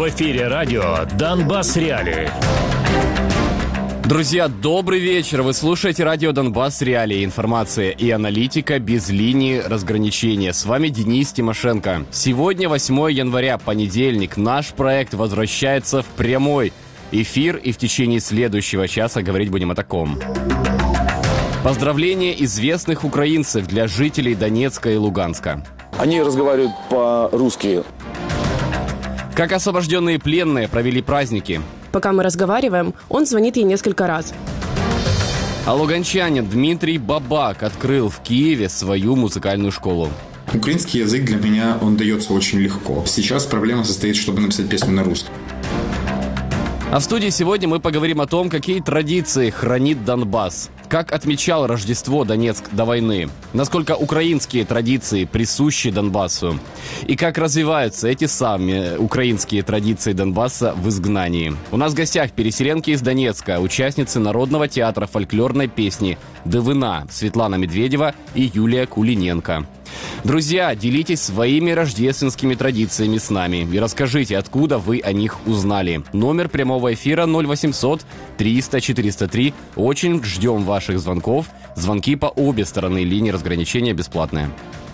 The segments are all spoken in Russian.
эфире радио «Донбасс Реалии». Друзья, добрый вечер. Вы слушаете радио «Донбасс Реалии». Информация и аналитика без линии разграничения. С вами Денис Тимошенко. Сегодня 8 января, понедельник. Наш проект возвращается в прямой эфир, и в течение следующего часа говорить будем о таком. Поздравления известных украинцев для жителей Донецка и Луганска. Они разговаривают по-русски. Как освобожденные пленные провели праздники. Пока мы разговариваем, он звонит ей несколько раз. А луганчанин Дмитрий Бабак открыл в Киеве свою музыкальную школу. Украинский язык для меня, он дается очень легко. Сейчас проблема состоит, чтобы написать песню на русском. А в студии сегодня мы поговорим о том, какие традиции хранит Донбасс. Как отмечал Рождество Донецк до войны? Насколько украинские традиции присущи Донбассу? И как развиваются эти самые украинские традиции Донбасса в изгнании? У нас в гостях переселенки из Донецка, участницы Народного театра фольклорной песни «Дывына» Светлана Медведева и Юлия Кулиненко. Друзья, делитесь своими рождественскими традициями с нами и расскажите, откуда вы о них узнали. Номер прямого эфира 0800 300 403. Очень ждем ваших звонков. Звонки по обе стороны линии разграничения бесплатные.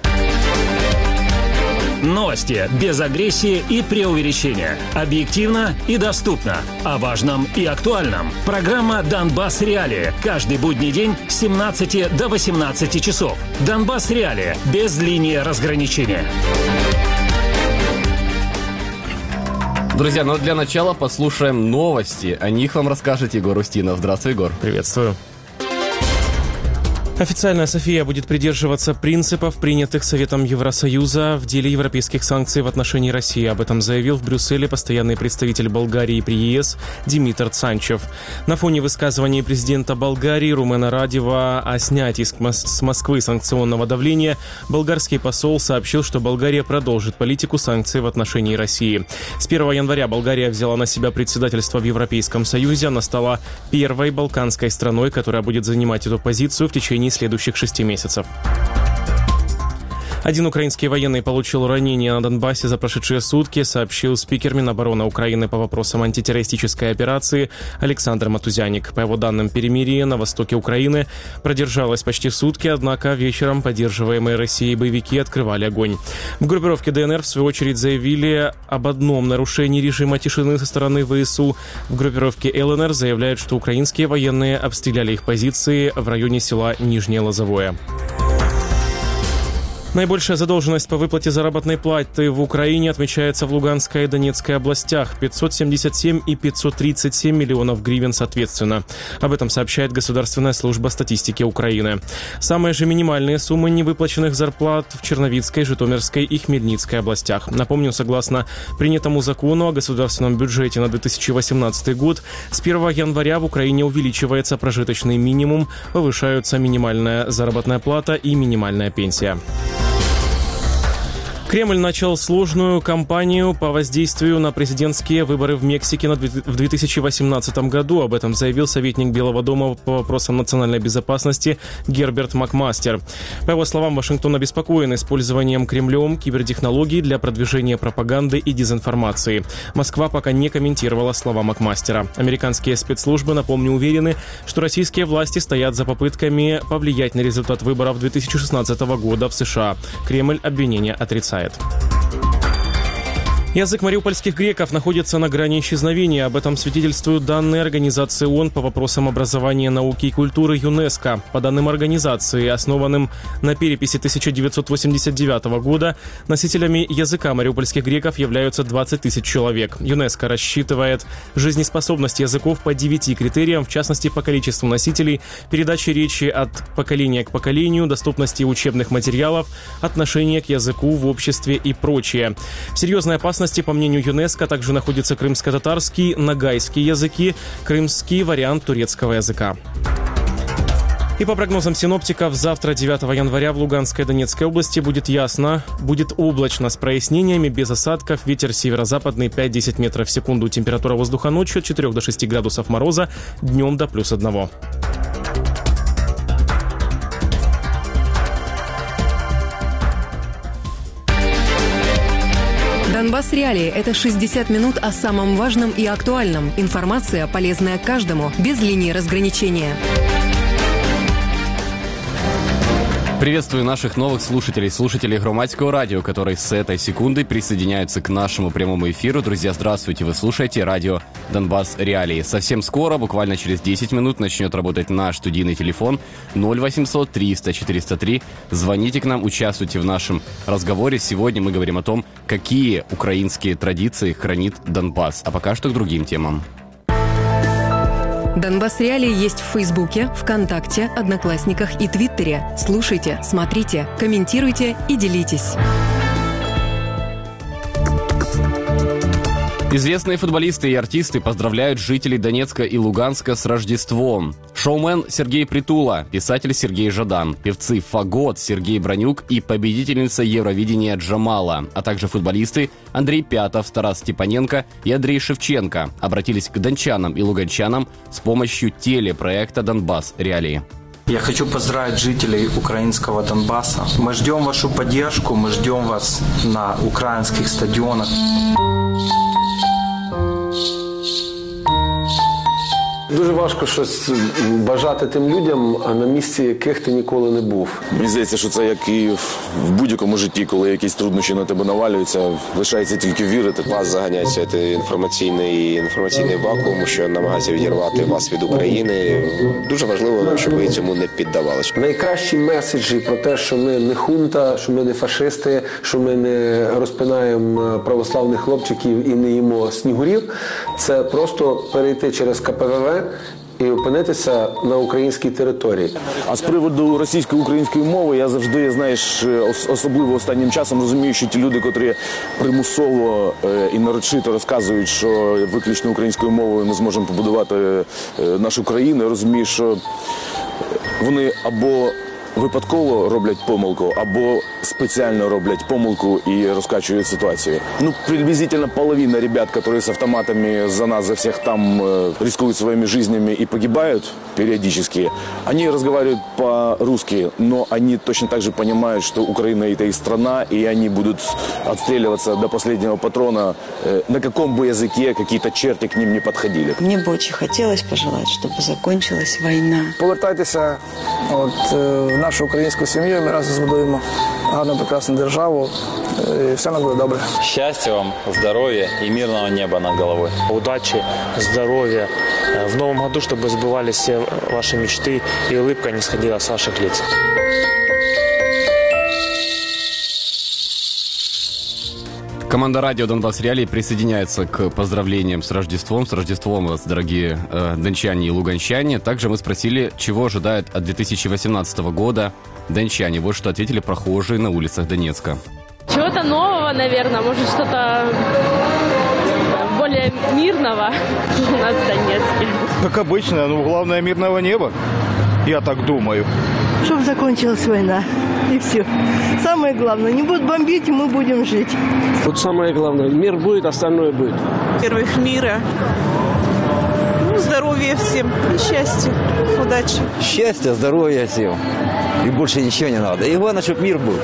Новости без агрессии и преувеличения. Объективно и доступно. О важном и актуальном. Программа «Донбасс Реалии». Каждый будний день с 17 до 18 часов. «Донбасс Реалии» без линии разграничения. Друзья, но для начала послушаем новости. О них вам расскажет Егор Устинов. Здравствуй, Егор. Приветствую. Официально София будет придерживаться принципов, принятых Советом Евросоюза в деле европейских санкций в отношении России. Об этом заявил в Брюсселе постоянный представитель Болгарии при ЕС Димитр Цанчев. На фоне высказываний президента Болгарии Румена Радева о снятии с Москвы санкционного давления, болгарский посол сообщил, что Болгария продолжит политику санкций в отношении России. С 1 января Болгария взяла на себя председательство в Европейском Союзе. Она стала первой балканской страной, которая будет занимать эту позицию в течение следующих 6 месяцев. Один украинский военный получил ранение на Донбассе за прошедшие сутки, сообщил спикер Минобороны Украины по вопросам антитеррористической операции Александр Матузяник. По его данным, перемирие на востоке Украины продержалось почти сутки, однако вечером поддерживаемые Россией боевики открывали огонь. В группировке ДНР, в свою очередь, заявили об одном нарушении режима тишины со стороны ВСУ. В группировке ЛНР заявляют, что украинские военные обстреляли их позиции в районе села Нижнее Лозовое. Наибольшая задолженность по выплате заработной платы в Украине отмечается в Луганской и Донецкой областях – 577 и 537 миллионов гривен соответственно. Об этом сообщает Государственная служба статистики Украины. Самые же минимальные суммы невыплаченных зарплат в Черновицкой, Житомирской и Хмельницкой областях. Напомню, согласно принятому закону о государственном бюджете на 2018 год, с 1 января в Украине увеличивается прожиточный минимум, повышаются минимальная заработная плата и минимальная пенсия. Кремль начал сложную кампанию по воздействию на президентские выборы в Мексике в 2018 году. Об этом заявил советник Белого дома по вопросам национальной безопасности Герберт Макмастер. По его словам, Вашингтон обеспокоен использованием Кремлем кибертехнологий для продвижения пропаганды и дезинформации. Москва пока не комментировала слова Макмастера. Американские спецслужбы, напомню, уверены, что российские власти стоят за попытками повлиять на результат выборов 2016 года в США. Кремль обвинения отрицает. Язык мариупольских греков находится на грани исчезновения. Об этом свидетельствуют данные Организации ООН по вопросам образования, науки и культуры ЮНЕСКО. По данным организации, основанным на переписи 1989 года, носителями языка мариупольских греков являются 20 тысяч человек. ЮНЕСКО рассчитывает жизнеспособность языков по 9 критериям, в частности, по количеству носителей, передаче речи от поколения к поколению, доступности учебных материалов, отношения к языку в обществе и прочее. В серьезной опасности, по мнению ЮНЕСКО, также находятся крымско-татарский, ногайский языки, крымский вариант турецкого языка. И по прогнозам синоптиков, завтра, 9 января, в Луганской и Донецкой области будет ясно, будет облачно с прояснениями, без осадков, ветер северо-западный 5-10 метров в секунду, температура воздуха ночью от 4 до 6 градусов мороза, днем до +1. Донбасс Реалии – это 60 минут о самом важном и актуальном. Информация, полезная каждому, без линии разграничения. Приветствую наших новых слушателей Громадского радио, которые с этой секунды присоединяются к нашему прямому эфиру. Друзья, здравствуйте, вы слушаете радио «Донбасс Реалии». Совсем скоро, буквально через 10 минут, начнет работать наш студийный телефон 0800 300 403. Звоните к нам, участвуйте в нашем разговоре. Сегодня мы говорим о том, какие украинские традиции хранит Донбасс. А пока что к другим темам. Донбасс Реалии есть в Фейсбуке, ВКонтакте, Одноклассниках и Твиттере. Слушайте, смотрите, комментируйте и делитесь. Известные футболисты и артисты поздравляют жителей Донецка и Луганска с Рождеством. Шоумен Сергей Притула, писатель Сергей Жадан, певцы Фагот, Сергей Бронюк и победительница Евровидения Джамала, а также футболисты Андрей Пятов, Тарас Степаненко и Андрей Шевченко обратились к дончанам и луганчанам с помощью телепроекта «Донбасс Реалии». Я хочу поздравить жителей украинского Донбасса. Мы ждем вашу поддержку, мы ждем вас на украинских стадионах. Дуже важко щось бажати тим людям, а на місці яких ти ніколи не був. Мені здається, що це як і в будь-якому житті, коли якісь труднощі на тебе навалюються, лишається тільки вірити. Вас заганяють цей інформаційний вакуум, що намагається відірвати вас від України. Дуже важливо, щоб ви цьому не піддавалися. Найкращі меседжі про те, що ми не хунта, що ми не фашисти, що ми не розпинаємо православних хлопчиків і не їмо снігурів, це просто перейти через КПВВ і опинитися на українській території. А з приводу російсько-української мови, я завжди, знаєш, особливо останнім часом розумію, що ті люди, котрі примусово і нарочито розказують, що виключно українською мовою ми зможемо побудувати нашу країну, я розумію, що вони або випадково роблять помилку, або специально роблять помилку и раскачивают ситуацию. Приблизительно половина ребят, которые с автоматами за нас, за всех там рискуют своими жизнями и погибают периодически, они разговаривают по-русски, но они точно так же понимают, что Украина – это их страна, и они будут отстреливаться до последнего патрона, на каком бы языке какие-то черти к ним не подходили. Мне бы очень хотелось пожелать, чтобы закончилась война. Повертайтеся в нашу українську сім'ю, ми разом збудуємо гарну, прекрасну державу, і все нас буде добре. Счастья вам, здоровья и мирного неба над головой. Удачи, здоровья. В новом году, чтобы сбывались все ваши мечты и улыбка не сходила с ваших лиц. Команда радио «Донбасс Реалии» присоединяется к поздравлениям с Рождеством. С Рождеством вас, дорогие дончане и луганчане. Также мы спросили, чего ожидают от 2018 года дончане. Вот что ответили прохожие на улицах Донецка. Чего-то нового, наверное, может что-то более мирного у нас в Донецке. Как обычно, главное мирного неба, я так думаю. Чтобы закончилась война. И все. Самое главное, не будут бомбить, и мы будем жить. Вот самое главное, мир будет, остальное будет. Первых мира, здоровья всем и счастья, удачи. Счастья, здоровья всем. И больше ничего не надо. И главное, чтобы мир был.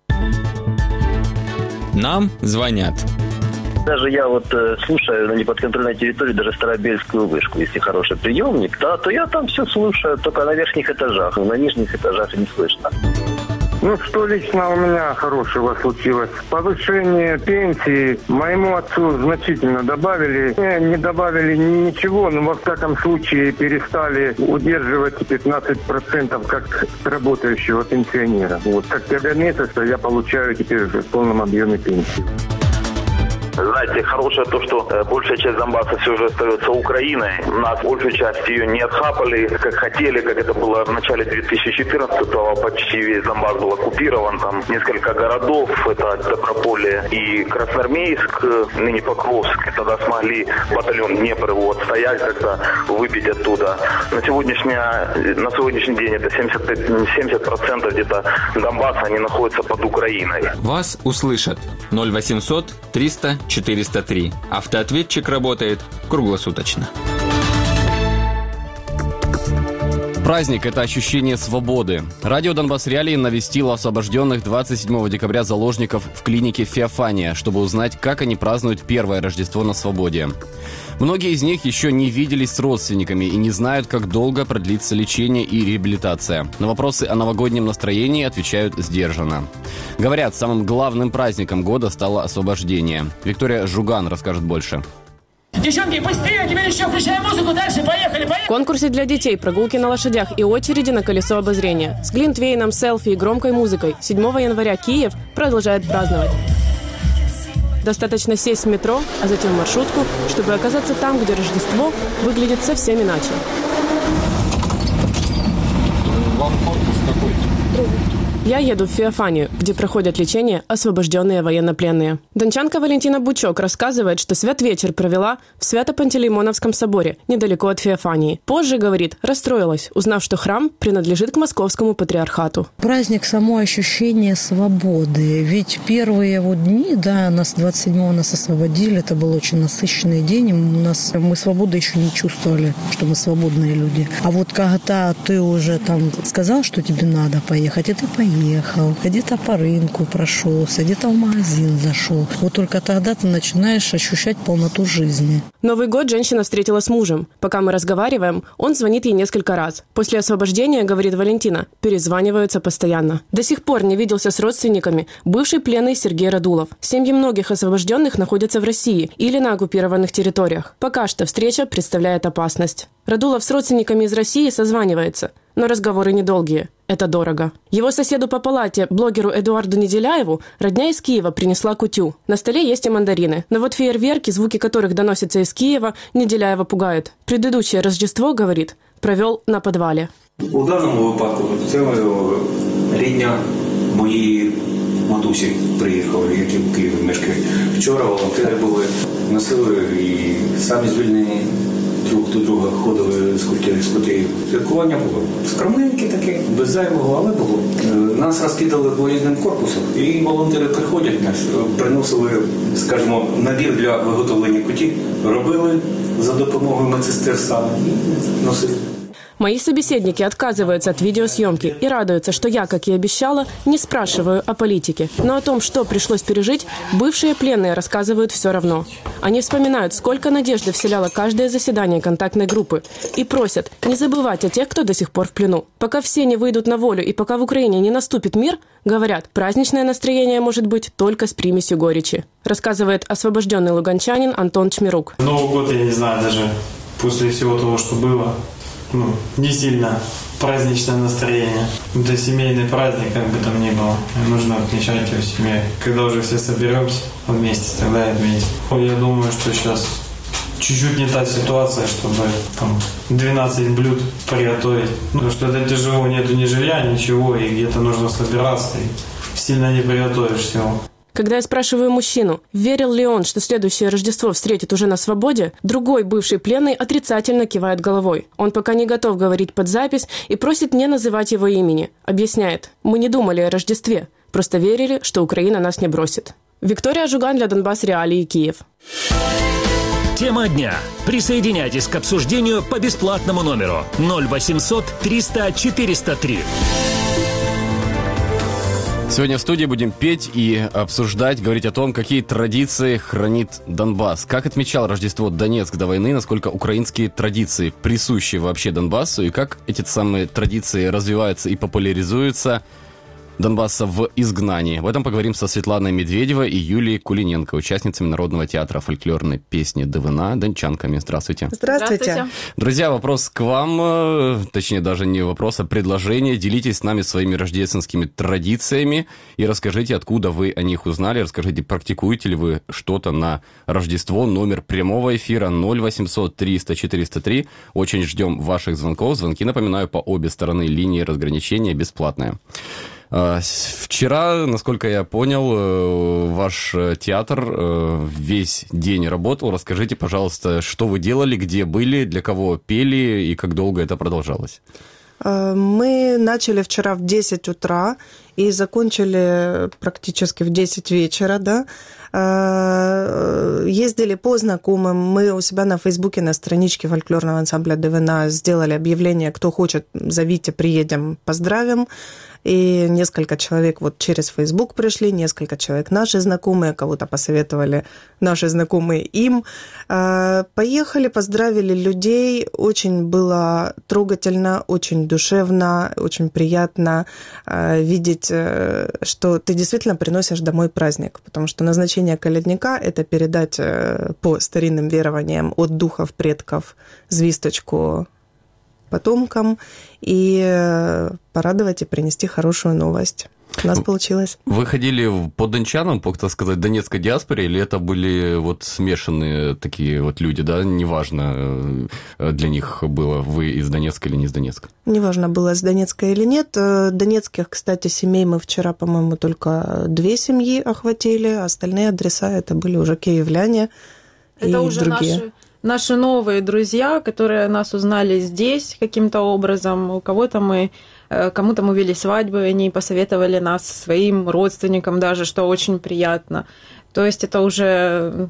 Нам звонят. Даже я слушаю на неподконтрольной территории даже Старобельскую вышку. Если хороший приемник, да, то я там все слушаю, только на верхних этажах. На нижних этажах не слышно. Что лично у меня хорошего случилось? Повышение пенсии моему отцу значительно добавили. Не добавили ничего, но во всяком случае перестали удерживать 15% как работающего пенсионера. С октября месяца я получаю теперь в полном объеме пенсии. Знаете, хорошее то, что большая часть Донбасса все же остается Украиной. У нас большую часть ее не отхапали, как хотели, как это было в начале 2014-го. Почти весь Донбасс был оккупирован. Там несколько городов, это Доброполье и Красноармейск, ныне Покровск. И тогда смогли батальон Днепр его отстоять, как-то выбить оттуда. На сегодняшний день это 70% где-то Донбасса, они находятся под Украиной. Вас услышат. 0800 300 403. Автоответчик работает круглосуточно. Праздник – это ощущение свободы. Радио «Донбасс Реалии» навестило освобожденных 27 декабря заложников в клинике «Феофания», чтобы узнать, как они празднуют первое Рождество на свободе. Многие из них еще не виделись с родственниками и не знают, как долго продлится лечение и реабилитация. На вопросы о новогоднем настроении отвечают сдержанно. Говорят, самым главным праздником года стало освобождение. Виктория Жуган расскажет больше. Девчонки, быстрее, теперь еще включай музыку, дальше, поехали, поехали! Конкурсы для детей, прогулки на лошадях и очереди на колесо обозрения. С глинтвейном, селфи и громкой музыкой 7 января Киев продолжает праздновать. Достаточно сесть в метро, а затем в маршрутку, чтобы оказаться там, где Рождество выглядит совсем иначе. Вам корпус какой? Я еду в Феофанию, где проходят лечение освобожденные военнопленные. Дончанка Валентина Бучок рассказывает, что святвечер провела в Свято-Пантелеймоновском соборе, недалеко от Феофании. Позже, говорит, расстроилась, узнав, что храм принадлежит к московскому патриархату. Праздник, само ощущение свободы. Ведь первые дни, нас 27-го нас освободили, это был очень насыщенный день. Мы свободы еще не чувствовали, что мы свободные люди. А вот когда ты уже там сказал, что тебе надо поехать, и ты поехал. Где-то по рынку прошелся, где-то в магазин зашел. Вот только тогда ты начинаешь ощущать полноту жизни. Новый год женщина встретила с мужем. Пока мы разговариваем, он звонит ей несколько раз. После освобождения, говорит Валентина, перезваниваются постоянно. До сих пор не виделся с родственниками бывший пленный Сергей Радулов. Семьи многих освобожденных находятся в России или на оккупированных территориях. Пока что встреча представляет опасность. Радулов с родственниками из России созванивается, но разговоры недолгие. Это дорого. Его соседу по палате, блогеру Эдуарду Неделяеву, родня из Киева принесла кутю. На столе есть и мандарины. Но вот фейерверки, звуки которых доносятся из Киева, Неделяева пугают. Предыдущее Рождество, говорит, провел на подвале. У даному випадку це рідня моєї матусі приїхали, які в Києві мешкають. Вчора волонтери були, носили і самі звільнені. Друг до друга ходили з кутею. Святкування було скромненьке таке, без зайвого, але було. Нас розкидали по різним корпусам, і волонтери приходять, приносили, скажімо, набір для виготовлення куті, робили за допомогою медсестер саме і носили. Мои собеседники отказываются от видеосъемки и радуются, что я, как и обещала, не спрашиваю о политике. Но о том, что пришлось пережить, бывшие пленные рассказывают все равно. Они вспоминают, сколько надежды вселяло каждое заседание контактной группы и просят не забывать о тех, кто до сих пор в плену. Пока все не выйдут на волю и пока в Украине не наступит мир, говорят, праздничное настроение может быть только с примесью горечи. Рассказывает освобожденный луганчанин Антон Чмирук. Новый год, я не знаю, даже после всего того, что было, не сильно праздничное настроение. Это семейный праздник, как бы там ни было. Нужно отмечать его в семье. Когда уже все соберемся вместе, тогда и отметим. Я думаю, что сейчас чуть-чуть не та ситуация, чтобы 12 блюд приготовить. Потому что это тяжело, нету ни жилья, ничего, и где-то нужно собираться, и сильно не приготовишь всего. Когда я спрашиваю мужчину, верил ли он, что следующее Рождество встретит уже на свободе, другой бывший пленный отрицательно кивает головой. Он пока не готов говорить под запись и просит не называть его имени. Объясняет, мы не думали о Рождестве, просто верили, что Украина нас не бросит. Виктория Жуган для Донбасс Реалии, Киев. Тема дня. Присоединяйтесь к обсуждению по бесплатному номеру 0800 300 403. Сегодня в студии будем петь и обсуждать, говорить о том, какие традиции хранит Донбасс. Как отмечал Рождество Донецк до войны, насколько украинские традиции присущи вообще Донбассу, и как эти самые традиции развиваются и популяризуются Донбасса в изгнании. Об этом поговорим со Светланой Медведевой и Юлией Кулиненко, участницами Народного театра фольклорной песни «Дывына», дончанками. Здравствуйте. Здравствуйте. Друзья, вопрос к вам, точнее даже не вопрос, а предложение. Делитесь с нами своими рождественскими традициями и расскажите, откуда вы о них узнали. Расскажите, практикуете ли вы что-то на Рождество. Номер прямого эфира 0800 300 403. Очень ждем ваших звонков. Звонки, напоминаю, по обе стороны линии разграничения бесплатные. Вчера, насколько я понял, ваш театр весь день работал. Расскажите, пожалуйста, что вы делали, где были, для кого пели и как долго это продолжалось? Мы начали вчера в 10 утра и закончили практически в 10 вечера, да. Ездили по знакомым. Мы у себя на Фейсбуке, на страничке фольклорного ансамбля ДВНА сделали объявление, кто хочет, зовите, приедем, поздравим. И несколько человек вот через Фейсбук пришли, несколько человек наши знакомые, кого-то посоветовали наши знакомые им. Поехали, поздравили людей. Очень было трогательно, очень душевно, очень приятно видеть, что ты действительно приносишь домой праздник. Потому что назначение колядника – это передать по старинным верованиям от духов предков звездочку потомкам и порадовать и принести хорошую новость. У нас получилось. Вы ходили по дончанам, так сказать, донецкой диаспоре, или это были вот смешанные такие вот люди, да? Неважно для них было, вы из Донецка или не из Донецка? Неважно, было из Донецка или нет. Донецких, кстати, семей мы вчера, по-моему, только 2 семьи охватили, остальные адреса это были уже киевляне и это уже другие. Наши новые друзья, которые нас узнали здесь каким-то образом. Кому-то мы вели свадьбу, и они посоветовали нас своим родственникам даже, что очень приятно. То есть это уже...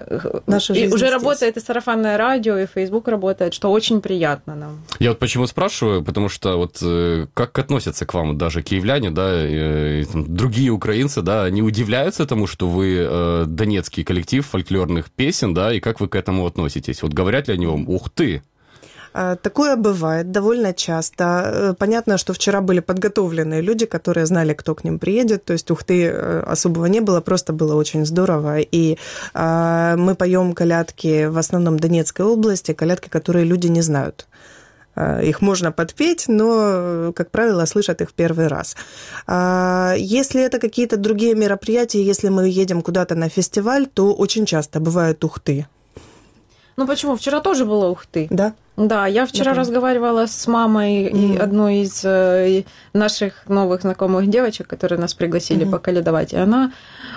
уже работает и сарафанное радио, и Facebook работает, что очень приятно нам. Я вот почему спрашиваю, потому что вот как относятся к вам даже киевляне, да, и другие украинцы, да, они удивляются тому, что вы донецкий коллектив фольклорных песен, да, и как вы к этому относитесь? Вот говорят ли они вам, ух ты? Такое бывает довольно часто. Понятно, что вчера были подготовленные люди, которые знали, кто к ним приедет. То есть ухты особого не было, просто было очень здорово. И мы поем колядки в основном Донецкой области, колядки, которые люди не знают. Их можно подпеть, но, как правило, слышат их в первый раз. Если это какие-то другие мероприятия, если мы едем куда-то на фестиваль, то очень часто бывают ухты. Ну почему? Вчера тоже было ухты. Да? Да, я вчера разговаривала с мамой одной из наших новых знакомых девочек, которые нас пригласили поколядовать, и она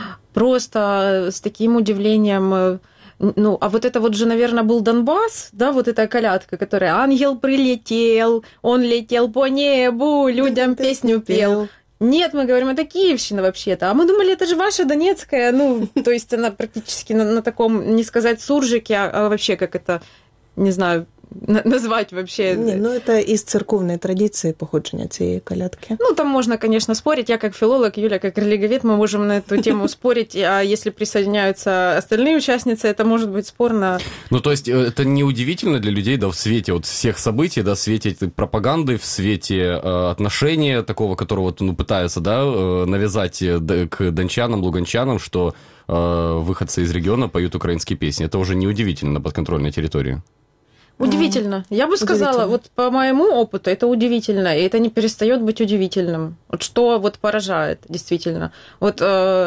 просто с таким удивлением... Ну, а вот это вот же, наверное, был Донбасс, да, вот эта колядка, которая «Ангел прилетел, он летел по небу, людям песню пел». Нет, мы говорим, это Киевщина вообще-то. А мы думали, это же ваша донецкая, ну, то есть она практически на таком, не сказать суржике, а вообще как это, не знаю, назвать вообще. Не, ну это из церковной традиции походження цієї колядки. Ну, там можно, конечно, спорить. Я как филолог, Юля как религовед, мы можем на эту тему спорить. А если присоединяются остальные участницы, это может быть спорно. Ну, то есть это не удивительно для людей, да, в свете вот всех событий, да, в свете этой пропаганды, в свете отношения такого, которого вот, ну, пытаются, да, навязать к дончанам, луганчанам, что выходцы из региона поют украинские песни. Это уже не удивительно на подконтрольной территории. Удивительно. Я бы сказала, вот по моему опыту, это удивительно, и это не перестает быть удивительным. Вот что вот поражает, действительно. Вот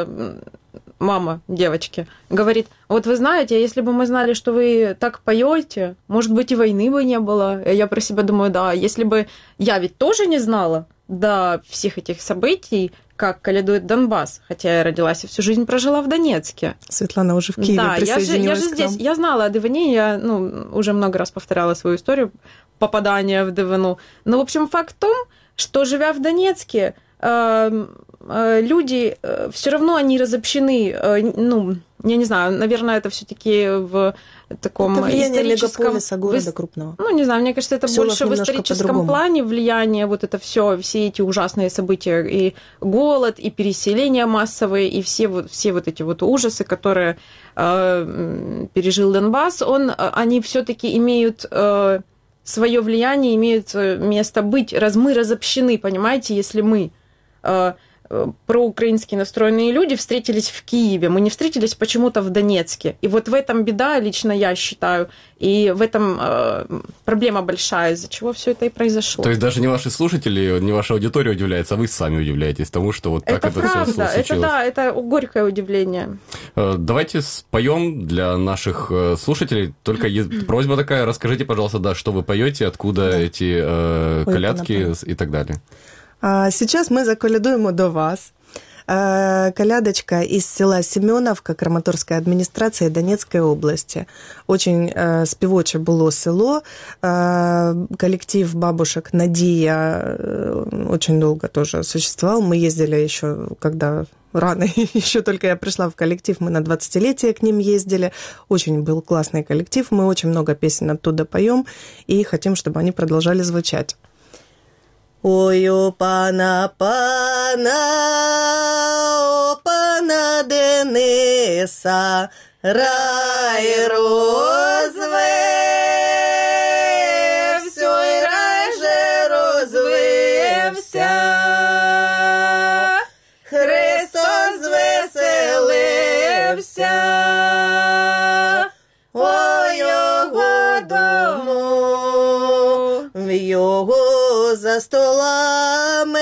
мама девочки говорит, вот вы знаете, если бы мы знали, что вы так поете, может быть, и войны бы не было. Я про себя думаю, да, если бы я ведь тоже не знала до всех этих событий, как колядует Донбасс, хотя я родилась и всю жизнь прожила в Донецке. Светлана уже в Киеве присоединилась к нам. Я знала о ДВНе, я уже много раз повторяла свою историю попадания в ДВНу. Но, в общем, факт в том, что, живя в Донецке, люди все равно они разобщены, ну, я не знаю, наверное, это все-таки в таком это историческом... мегаполиса, города крупного. Ну, не знаю, мне кажется, это больше в историческом плане влияние, вот это все эти ужасные события, и голод, и переселения массовые, и все вот эти вот ужасы, которые пережил Донбасс, они все-таки имеют... свое влияние, имеют место быть, мы разобщены, понимаете, если мы проукраински настроенные люди встретились в Киеве, мы не встретились почему-то в Донецке. И вот в этом беда, лично я считаю, и в этом проблема большая, из-за чего все это и произошло. То есть даже не ваши слушатели, не ваша аудитория удивляется, а вы сами удивляетесь тому, что вот так это все случилось. Это да, это горькое удивление. Давайте споем для наших слушателей. Только просьба такая, расскажите, пожалуйста, да, что вы поете, откуда эти колядки и так далее. Сейчас мы заколядуємо до вас. колядочка из села Семеновка Краматорской администрации Донецкой области. Очень співоче було село. Коллектив бабушек «Надия» очень долго тоже существовал. Мы ездили еще, когда рано, еще только я пришла в коллектив, мы на 20-летие к ним ездили. Очень был классный коллектив, мы очень много песен оттуда поем и хотим, чтобы они продолжали звучать. Ой, о пана Дениса, рай розвився, ой, рай же розвився. Христос звеселився, о його дому, в його за столами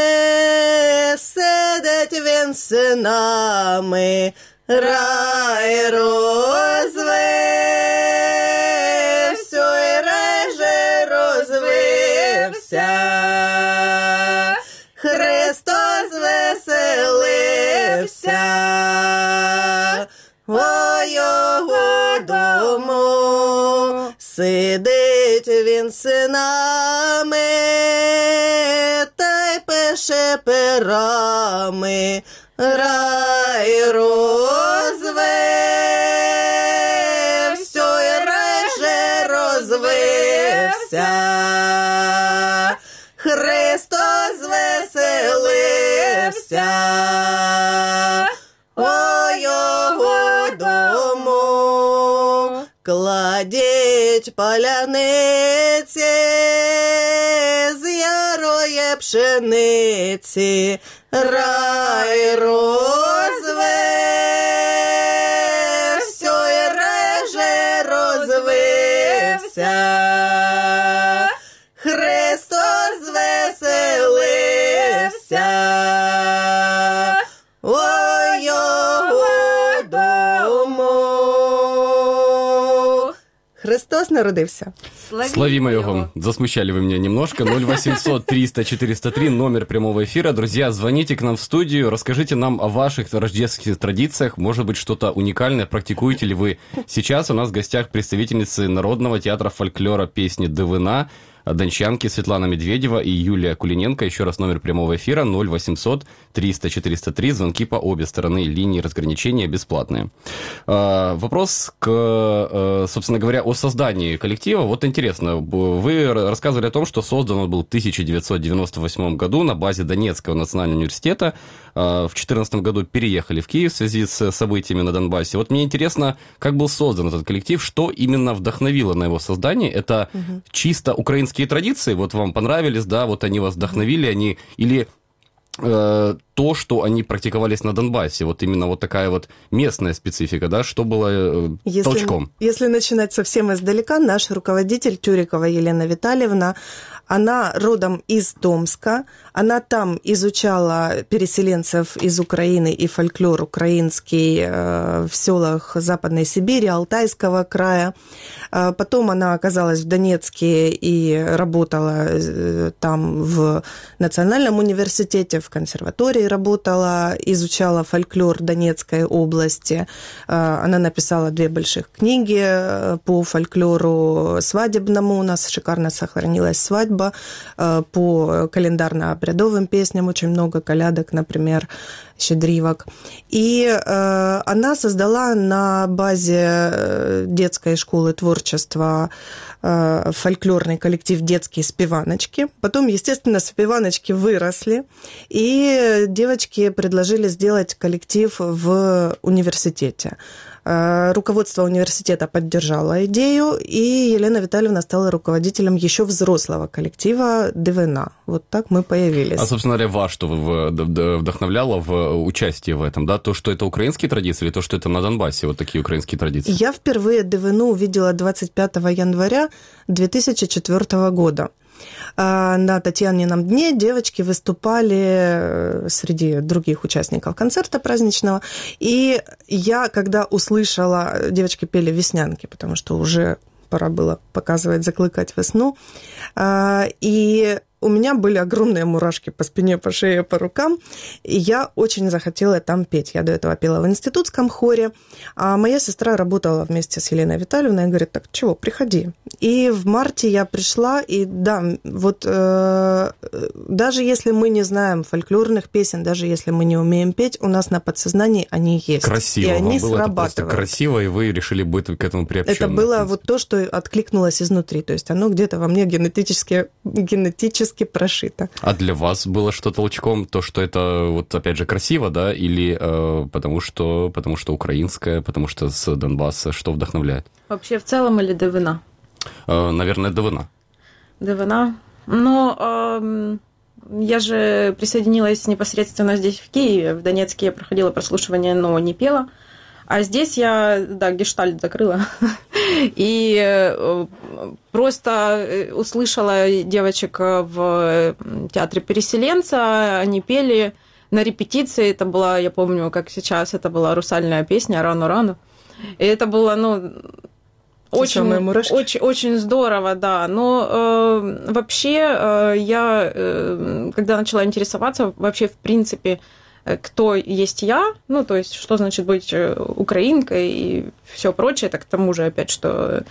сидить він з синами, рай розвився, і рай же розвився. Христос веселився, о його дому, сидить він з синами, та й пише перами, рай розвився, і рай же розвився. Христос веселився, о його дому, кладіть паляниці з ярої пшениці, рай розвився, і рай же розвився. Христос веселився, о його дому. Христос народився. Славимо его. Засмущали вы меня немножко. 0800 300 403, номер прямого эфира. Друзья, звоните к нам в студию, расскажите нам о ваших рождественских традициях. Может быть, что-то уникальное практикуете ли вы сейчас? У нас в гостях представительницы Народного театра фольклора песни «Дивина», дончанки Светлана Медведева и Юлия Кулиненко. Еще раз номер прямого эфира 0800 300 403. Звонки по обе стороны линии разграничения бесплатные. Вопрос, собственно говоря, о создании коллектива. Вот интересно, вы рассказывали о том, что создан он был в 1998 году на базе Донецкого национального университета. В 2014 году переехали в Киев в связи с событиями на Донбассе. Вот мне интересно, как был создан этот коллектив, что именно вдохновило на его создание? Это чисто украинские традиции, вот вам понравились, да, вот они вас вдохновили, они, или то, что они практиковались на Донбассе, вот именно вот такая вот местная специфика, да, что было толчком? Если начинать совсем издалека, наш руководитель Тюрикова Елена Витальевна, она родом из Томска, она там изучала переселенцев из Украины и фольклор украинский в селах Западной Сибири, Алтайского края. Потом она оказалась в Донецке и работала там в Национальном университете, в консерватории работала, изучала фольклор Донецкой области. Она написала 2 больших книги по фольклору свадебному. У нас шикарно сохранилась свадьба. По календарно-обрядовым песням очень много колядок, например, щедривок. И она создала на базе детской школы творчества фольклорный коллектив «Детские спеваночки». Потом, естественно, спеваночки выросли, и девочки предложили сделать коллектив в университете. Руководство университета поддержало идею, и Елена Витальевна стала руководителем еще взрослого коллектива «Дивина». Вот так мы появились. А, собственно говоря, вас что вдохновляло в участии в этом? Да? То, что это украинские традиции, или то, что это на Донбассе вот такие украинские традиции? Я впервые «Дивину» увидела 25 января 2004 года. На Татьянином дне девочки выступали среди других участников концерта праздничного. И я, когда услышала, девочки пели «Веснянки», потому что уже пора было показывать «Закликать весну». И у меня были огромные мурашки по спине, по шее, по рукам, и я очень захотела там петь. Я до этого пела в институтском хоре, а моя сестра работала вместе с Еленой Витальевной и говорит, так, чего, приходи. И в марте я пришла, и да, вот даже если мы не знаем фольклорных песен, даже если мы не умеем петь, у нас на подсознании они есть. Красиво. И они было это просто срабатывают. Красиво, и вы решили быть к этому приобщенным. Это было вот то, что откликнулось изнутри, то есть оно где-то во мне генетически прошито. А для вас было что толчком? То, что это, вот опять же, красиво, да? Или потому что украинское, потому что с Донбасса? Что вдохновляет? Вообще в целом или до вина? Наверное, до вина. До вина? Но я же присоединилась непосредственно здесь, в Киеве. В Донецке я проходила прослушивание, но не пела. А здесь я, да, гештальт закрыла. И просто услышала девочек в театре «Переселенца». Они пели на репетиции. Это была, я помню, как сейчас, это была русальная песня «Рано-рано». И это было, очень здорово, да. Но вообще я, когда начала интересоваться, вообще, в принципе, кто есть я, то есть, что значит быть украинкой и все прочее, это к тому же, опять, что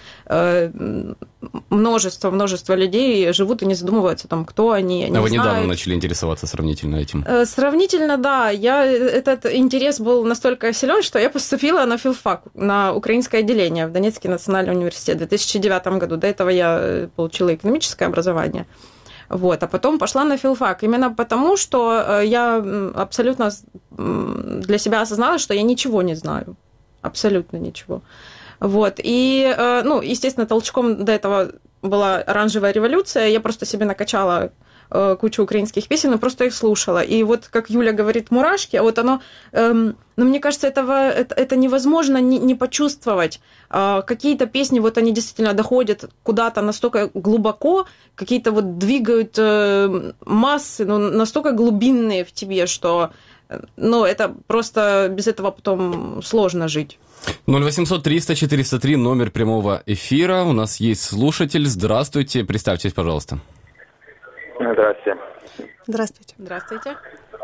множество людей живут и не задумываются, там, кто они, не вы знают. Недавно начали интересоваться сравнительно этим? Сравнительно, да. Этот интерес был настолько силен, что я поступила на филфак, на украинское отделение в Донецкий национальный университет в 2009 году. До этого я получила экономическое образование. Вот, а потом пошла на филфак. Именно потому, что я абсолютно для себя осознала, что я ничего не знаю. Абсолютно ничего. Вот. И, естественно, толчком до этого была оранжевая революция. Я просто себе накачала кучу украинских песен и просто их слушала. И вот, как Юля говорит, мурашки, а вот оно... мне кажется, это невозможно не почувствовать. Какие-то песни, вот они действительно доходят куда-то настолько глубоко, какие-то вот двигают массы, настолько глубинные в тебе, что это просто без этого потом сложно жить. 0800 300 403, номер прямого эфира. У нас есть слушатель. Здравствуйте. Представьтесь, пожалуйста. Здравствуйте. Здравствуйте. Здравствуйте.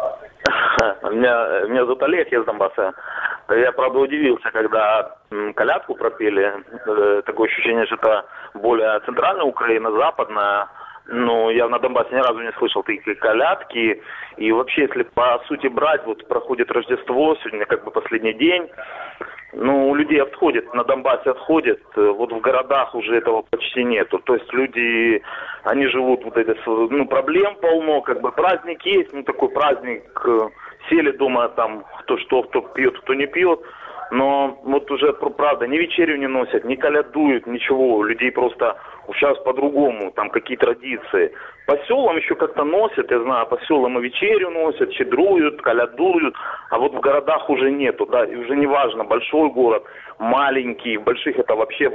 Меня зовут Олег, я из Донбасса. Я, правда, удивился, когда колядку пропели. Такое ощущение, что это более центральная Украина, западная. Я на Донбассе ни разу не слышал такие колядки. И вообще, если по сути брать, вот проходит Рождество, сегодня как бы последний день. У людей отходит, на Донбассе отходит, вот в городах уже этого почти нету. То есть люди, они живут проблем полно, как бы праздник есть, такой праздник, сели дома там, кто пьет, кто не пьет. Но вот уже, правда, ни вечерю не носят, не колядуют, ничего. У людей просто сейчас по-другому, там какие традиции. По селам еще как-то носят, я знаю, по селам и вечерю носят, щедруют, колядуют. А вот в городах уже нету, да, и уже не важно, большой город, маленький, в больших это вообще,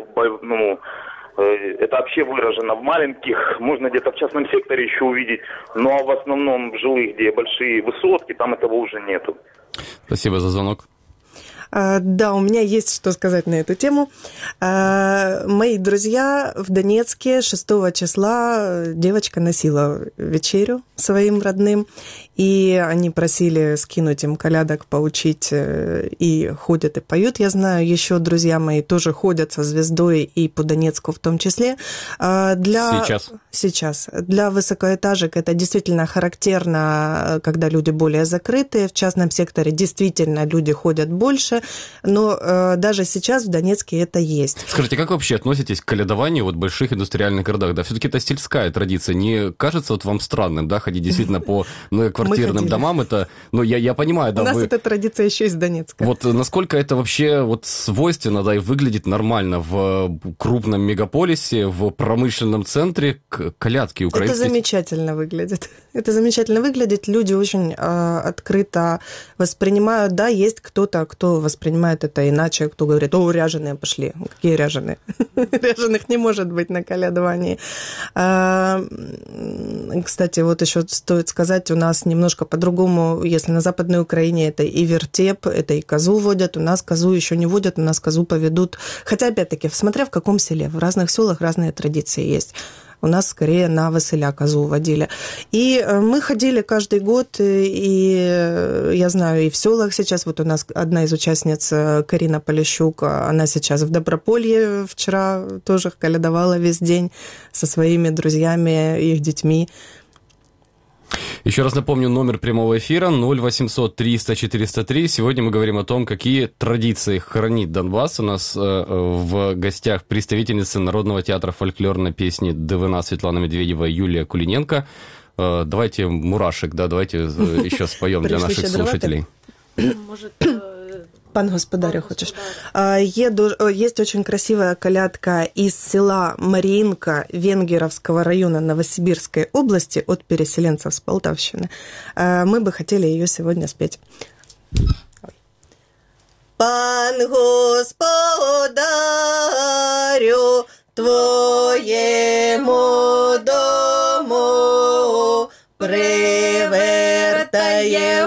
это вообще выражено. В маленьких можно где-то в частном секторе еще увидеть, но в основном в жилых, где большие высотки, там этого уже нету. Спасибо за звонок. Да, у меня есть что сказать на эту тему. Мои друзья в Донецке 6 числа девочка носила вечерю своим родным, и они просили скинуть им колядок, поучить, и ходят и поют. Я знаю, еще друзья мои тоже ходят со звездой и по Донецку в том числе. Сейчас. Для высокоэтажек это действительно характерно, когда люди более закрытые. В частном секторе действительно люди ходят больше, но даже сейчас в Донецке это есть. Скажите, как вы вообще относитесь к колядованию в больших индустриальных городах? Да, все-таки это сельская традиция. Не кажется вам странным, да, ходить действительно по квартирным домам? Это, я понимаю, да. У нас эта традиция еще из Донецка. Вот насколько это вообще свойственно, да, и выглядит нормально в крупном мегаполисе, в промышленном центре колядки украинские? Это замечательно выглядит. Это замечательно выглядит. Люди очень открыто воспринимают. Да, есть кто-то, кто воспринимает это иначе, кто говорит, ряженые пошли. Какие ряженые? Ряженых не может быть на колядовании. Кстати, вот еще стоит сказать, у нас немножко по-другому, если на Западной Украине это и вертеп, это и козу водят, у нас козу еще не водят, у нас козу поведут. Хотя, опять-таки, смотря в каком селе, в разных селах разные традиции есть. У нас скорее на Василя козу водили. И мы ходили каждый год, и я знаю, и в селах сейчас, вот у нас одна из участниц, Карина Полищук, она сейчас в Доброполье, вчера тоже колядовала весь день со своими друзьями, их детьми. Еще раз напомню, номер прямого эфира 0800 300 403. Сегодня мы говорим о том, какие традиции хранит Донбасс. У нас в гостях представительницы Народного театра фольклорной песни ДВНА Светлана Медведева и Юлия Кулиненко. Давайте мурашек, да, давайте еще споем для наших слушателей. Может... Пан господарю, хочешь? Есть очень красивая колядка из села Маринка Венгеровского района Новосибирской области от переселенцев с Полтавщины. Мы бы хотели ее сегодня спеть. Пан господарю твоему дому привертає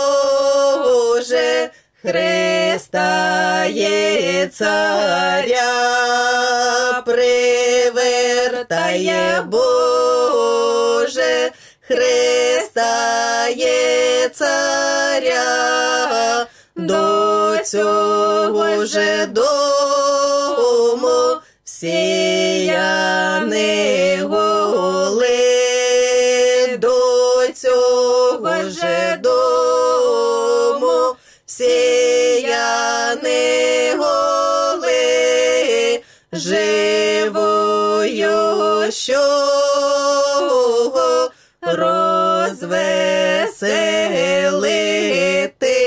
Боже Христа є царя, привертає Боже, Христа є царя, до цього же дому всіяни голи, до цього же дому всіяни голи, живою щого розвеселити.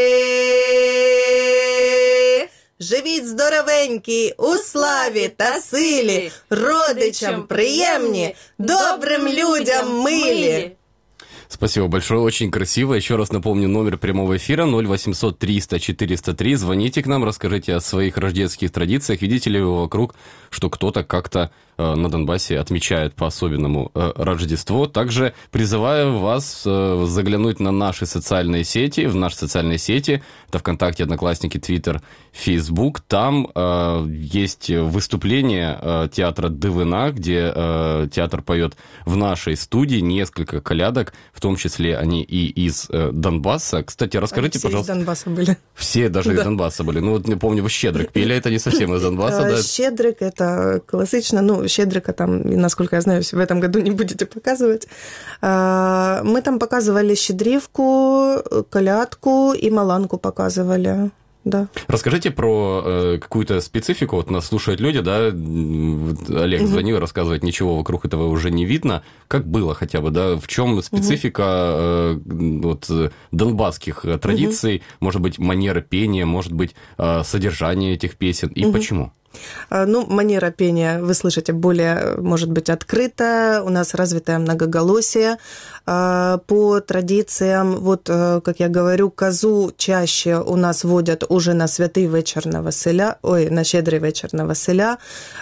Живіть здоровенькі, у славі та силі, родичам приємні, добрим людям милі. Спасибо большое, очень красиво. Еще раз напомню, номер прямого эфира 0800 300 403. Звоните к нам, расскажите о своих рождественских традициях. Видите ли вы вокруг, что кто-то как-то на Донбассе отмечает по-особенному Рождество. Также призываю вас заглянуть на наши социальные сети, в наши социальные сети. Это ВКонтакте, Одноклассники, Твиттер, Фейсбук. Там есть выступление театра ДВНА, где театр поет в нашей студии несколько колядок, в том числе они и из Донбасса. Кстати, расскажите, все пожалуйста. Все из Донбасса были. Все даже из Донбасса были. Ну вот не помню, вы «Щедрик» пели, это не совсем из Донбасса, да? «Щедрик» — это классично. Ну, «Щедрика» там, насколько я знаю, в этом году не будете показывать. Мы там показывали «Щедрівку», колядку и маланку показывали. Да. Расскажите про какую-то специфику. Вот нас слушают люди, да, Олег звонил, рассказывает, ничего вокруг этого уже не видно. Как было хотя бы, да? В чем специфика вот, донбасских традиций, может быть, манеры пения, может быть, содержание этих песен, и почему? Ну, манера пения, вы слышите, более, может быть, открытая, у нас развитое многоголосие. По традициям, вот, как я говорю, козу чаще у нас водят уже на святый вечер на Василя, на щедрый вечер на Василя.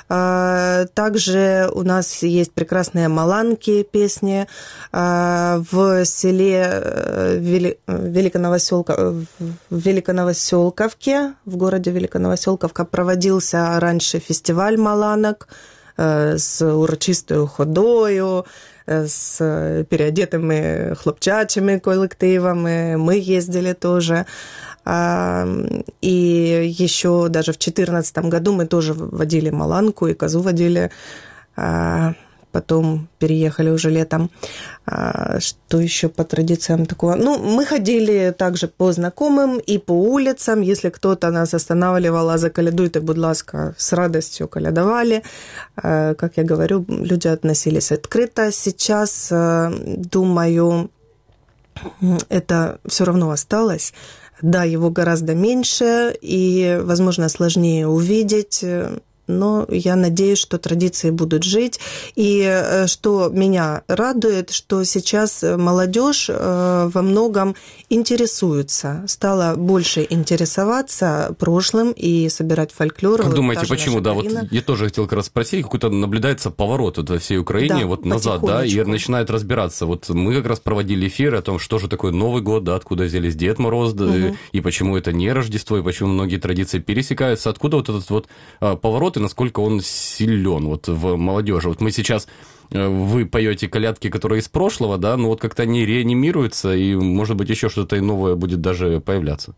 Также у нас есть прекрасные маланки, песни. В селе Великоновоселковке, в городе Великоновоселковка проводился раньше фестиваль маланок з урочистою ходою, з переодетыми хлопчачими коллективами. Мы ездили тоже. И еще даже в 2014 году мы тоже водили маланку и козу водили. Потом переехали уже летом. Что еще по традициям такого? Ну, мы ходили также по знакомым и по улицам. Если кто-то нас останавливал, заколядуйте, будь ласка, с радостью колядовали. Как я говорю, люди относились открыто. Сейчас, думаю, это все равно осталось. Да, его гораздо меньше и, возможно, сложнее увидеть. Но я надеюсь, что традиции будут жить. И что меня радует, что сейчас молодежь во многом интересуется, стала больше интересоваться прошлым и собирать фольклор. Как думаете, почему? Да, вот я тоже хотел как раз спросить, какой-то наблюдается поворот вот во всей Украине, да, вот назад, да, и начинают разбираться. Вот мы как раз проводили эфир о том, что же такое Новый год, да, откуда взялись Дед Мороз, да, и почему это не Рождество, и почему многие традиции пересекаются. Откуда вот этот вот поворот, и насколько он силен вот в молодежи. Вот мы сейчас, вы поете колядки, которые из прошлого, да, но вот как-то они реанимируются, и, может быть, еще что-то и новое будет даже появляться.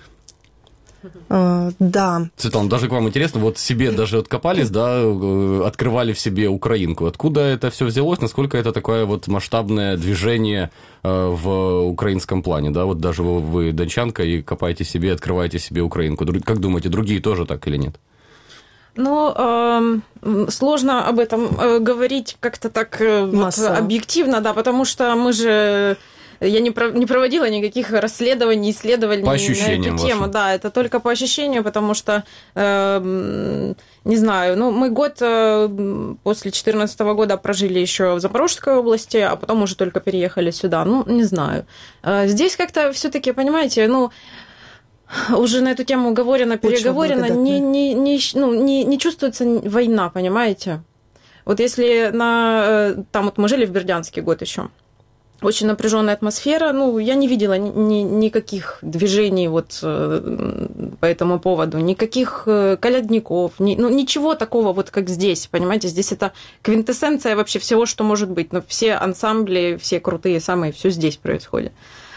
Да. Светлана, даже к вам интересно, вот себе даже откопались, да, открывали в себе украинку. Откуда это все взялось, насколько это такое вот масштабное движение в украинском плане, да, вот даже вы дончанка и копаете себе, открываете себе украинку. Как думаете, другие тоже так или нет? Ну, сложно об этом говорить как-то так вот объективно, да, потому что мы же... Я не проводила никаких расследований, исследований по на эту тему. Вашим. Да, это только по ощущению, потому что, не знаю, ну, мы год после 2014 года прожили еще в Запорожской области, а потом уже только переехали сюда. Ну, не знаю. Здесь как-то все-таки, понимаете, ну, уже на эту тему говорено, переговорено, не чувствуется война, понимаете? Вот если там вот мы жили в Бердянске год еще. Очень напряженная атмосфера. Ну, я не видела никаких движений вот по этому поводу, никаких колядников, ничего такого вот, как здесь, понимаете? Здесь это квинтэссенция вообще всего, что может быть. Но все ансамбли, все крутые самые, все здесь происходит.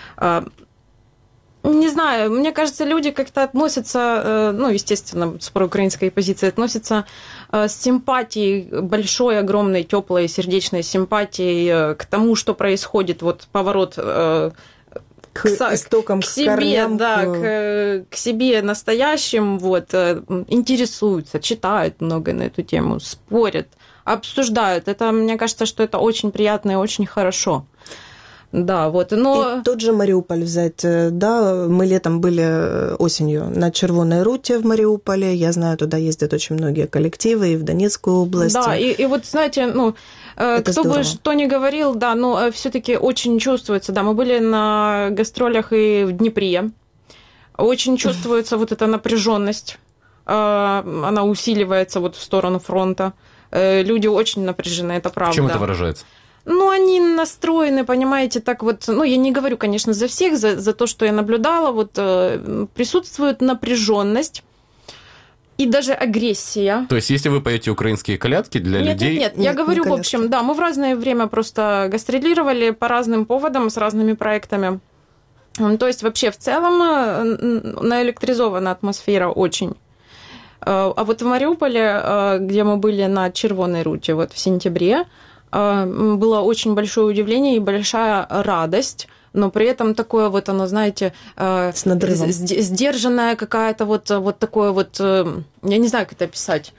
Не знаю, мне кажется, люди как-то относятся, ну, естественно, с проукраинской позиции, относятся с симпатией, большой, огромной, теплой, сердечной симпатией к тому, что происходит, вот поворот к истокам, к себе, корням, да, к себе настоящим, вот, интересуются, читают много на эту тему, спорят, обсуждают. Это, мне кажется, что это очень приятно и очень хорошо. Да, вот, но... И тот же Мариуполь взять, да, мы летом были осенью на Червоной Руте в Мариуполе, я знаю, туда ездят очень многие коллективы и в Донецкую область. Да, и вот, знаете, ну, это кто здорово. Бы что ни говорил, да, но все-таки очень чувствуется, да, мы были на гастролях и в Днепре, очень чувствуется вот эта напряженность, она усиливается вот в сторону фронта, люди очень напряжены, это правда. В чем это выражается? Ну, они настроены, понимаете, так вот, ну, я не говорю, конечно, за всех, за то, что я наблюдала, вот присутствует напряженность и даже агрессия. То есть, если вы поете украинские колядки для людей... Нет, я говорю, в общем, да, мы в разное время просто гастролировали по разным поводам, с разными проектами. То есть, вообще, в целом, наэлектризована атмосфера очень. А вот в Мариуполе, где мы были на Червоной Руте, вот в сентябре, было очень большое удивление и большая радость, но при этом такое вот оно, знаете, с надрывом. Сдержанная какая-то вот такое вот, я не знаю, как это описать.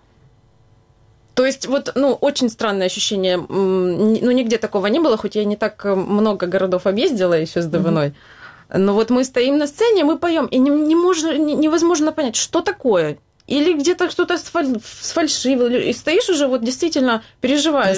То есть вот, ну, очень странное ощущение, ну, нигде такого не было, хоть я не так много городов объездила еще с Довиной, но вот мы стоим на сцене, мы поем, и невозможно понять, что такое. Или где-то кто-то сфальшивил, и стоишь уже, вот действительно переживаешь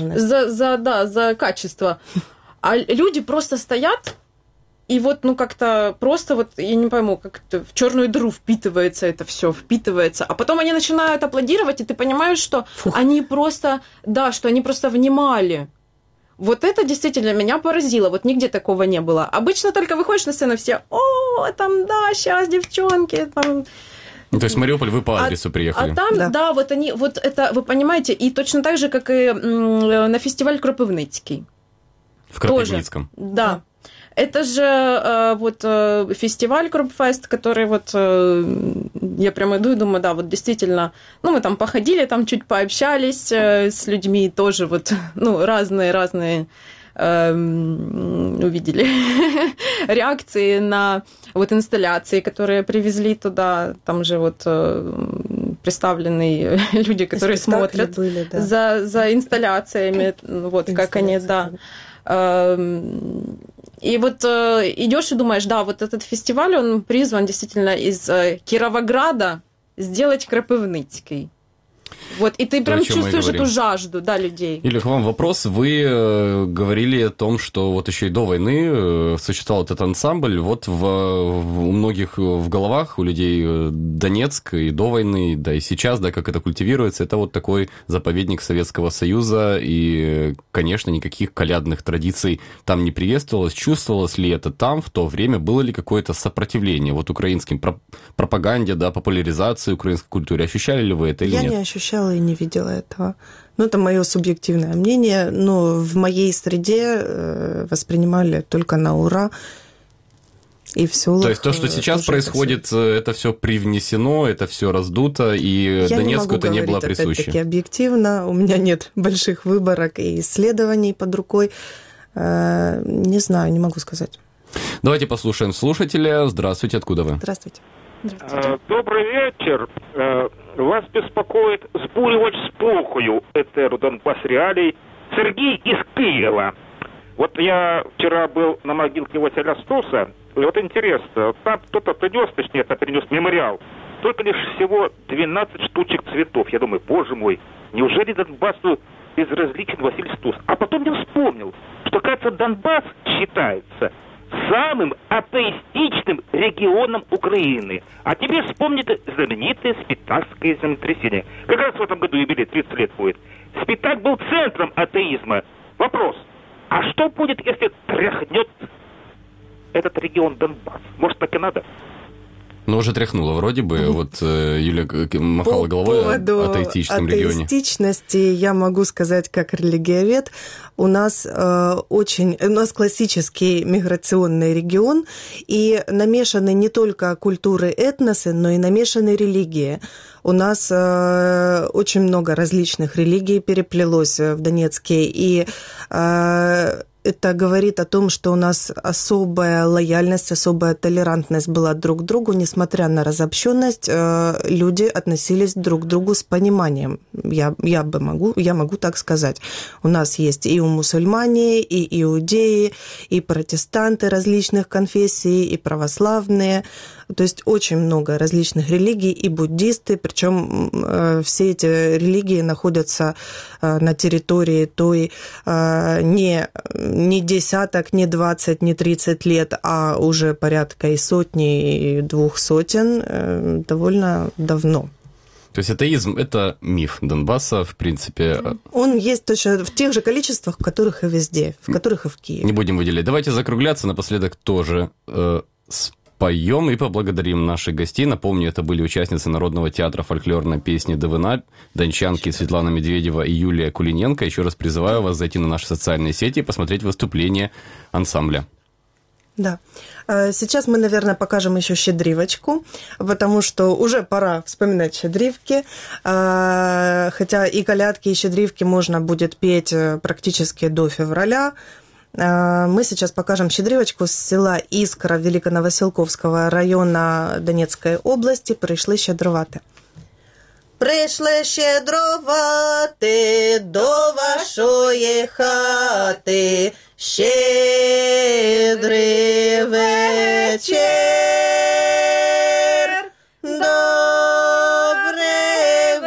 за качество. А люди просто стоят, и вот, ну, как-то просто вот, я не пойму, как-то в черную дыру впитывается это все, впитывается. А потом они начинают аплодировать, и ты понимаешь, что они просто, да, что они просто внимали. Вот это действительно меня поразило. Вот нигде такого не было. Обычно только выходишь на сцену, все, о, там, да, сейчас, девчонки, там... То есть Мариуполь вы по адресу приехали? А там, да, вот они, вот это, вы понимаете, и точно так же, как и на фестиваль Кропивницкий. В Кропивницком? Тоже, да. Это же вот фестиваль Кропфест, который вот, я прямо иду и думаю, да, вот действительно, ну, мы там походили, там чуть пообщались с людьми, тоже вот, ну, разные увидели реакции на вот инсталляции, которые привезли туда, там же вот представлены люди, которые смотрят были, да. за инсталляциями, вот как они, да. И вот идешь и думаешь, да, вот этот фестиваль, он призван действительно из Кировограда сделать Кропивницкий. Вот, и ты прям о чем мы чувствуешь говорим. эту жажду, да, людей. Или к вам вопрос. Вы говорили о том, что вот еще и до войны существовал этот ансамбль. Вот у многих в головах, у людей Донецк и до войны, да и сейчас, да, как это культивируется, это вот такой заповедник Советского Союза. И, конечно, никаких колядных традиций там не приветствовалось. Чувствовалось ли это там в то время? Было ли какое-то сопротивление вот украинским пропаганде, да, популяризации украинской культуры? Ощущали ли вы это или нет? Я не ощущала и не видела этого. Ну, это мое субъективное мнение, но в моей среде воспринимали только на ура. И в селах. То есть то, что сейчас происходит, это все привнесено, это все раздуто, и Донецку это не было присуще. Опять-таки объективно, у меня нет больших выборок и исследований под рукой. Не знаю, не могу сказать. Давайте послушаем слушателя. Здравствуйте, откуда вы? Здравствуйте. Добрый вечер. Вас беспокоит сбуривать с пухою Этеру Донбасс реалий Сергей из Киева. Вот я вчера был на могилке Василя Стуса, и вот интересно, там кто-то принес мемориал, только лишь всего 12 штучек цветов. Я думаю, боже мой, неужели Донбассу безразличен Василий Стус? А потом я вспомнил, что, кажется, Донбасс считается самым атеистичным регионом Украины. А теперь вспомните знаменитое Спитакское землетрясение. Как раз в этом году юбилей 30 лет будет. Спитак был центром атеизма. Вопрос, а что будет, если тряхнет этот регион Донбасс? Может, так и надо? Ну, уже тряхнуло вроде бы. Вот Юлия махала головой о атеистичном регионе. По атеистичности я могу сказать, как религиовед, у нас классический миграционный регион, и намешаны не только культуры, этносы, но и намешаны религии. У нас очень много различных религий переплелось в Донецке, и это говорит о том, что у нас особая лояльность, особая толерантность была друг к другу. Несмотря на разобщенность, люди относились друг к другу с пониманием. Я могу так сказать. У нас есть и мусульмане, и иудеи, и протестанты различных конфессий, и православные. То есть очень много различных религий, и буддисты, причем все эти религии находятся на территории той не десяток, не 20, не 30 лет, а уже порядка и сотни, и 2 сотен довольно давно. То есть атеизм – это миф Донбасса, в принципе. Он есть точно в тех же количествах, в которых и везде, в которых и в Киеве. Не будем выделять. Давайте закругляться напоследок тоже споем и поблагодарим наших гостей. Напомню, это были участницы Народного театра фольклорной песни «Давина», дончанки Светлана Медведева и Юлия Кулиненко. Еще раз призываю вас зайти на наши социальные сети и посмотреть выступление ансамбля. Да. Сейчас мы, наверное, покажем еще щедривочку, потому что уже пора вспоминать щедривки. Хотя и колядки, и щедривки можно будет петь практически до февраля. Мы сейчас покажем щедривочку с села Искра Великоновосілковського района Донецької області. Прийшли щедрувати. Прийшли щедрувати до вашої хати, щедрий вечір, добрий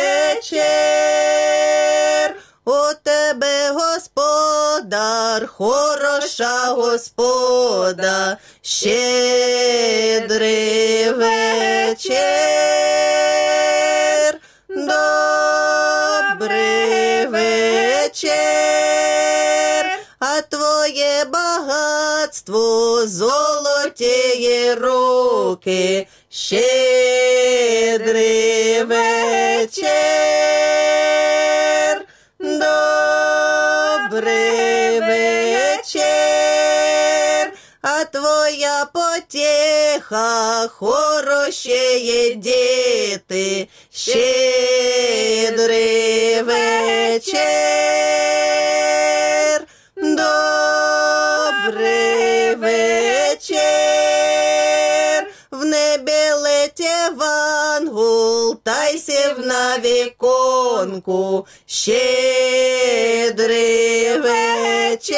вечір, у тебе господар, хороша господа, щедрий вечір, добрий вечір, а твоє багатство, золотіє руки, щедрий вечір, добрий вечір, а твоя потеха, хороші діти, щедрий вечір, добрий вечір, в небі летів ангел, та й сів на віконку, щедрий вечір,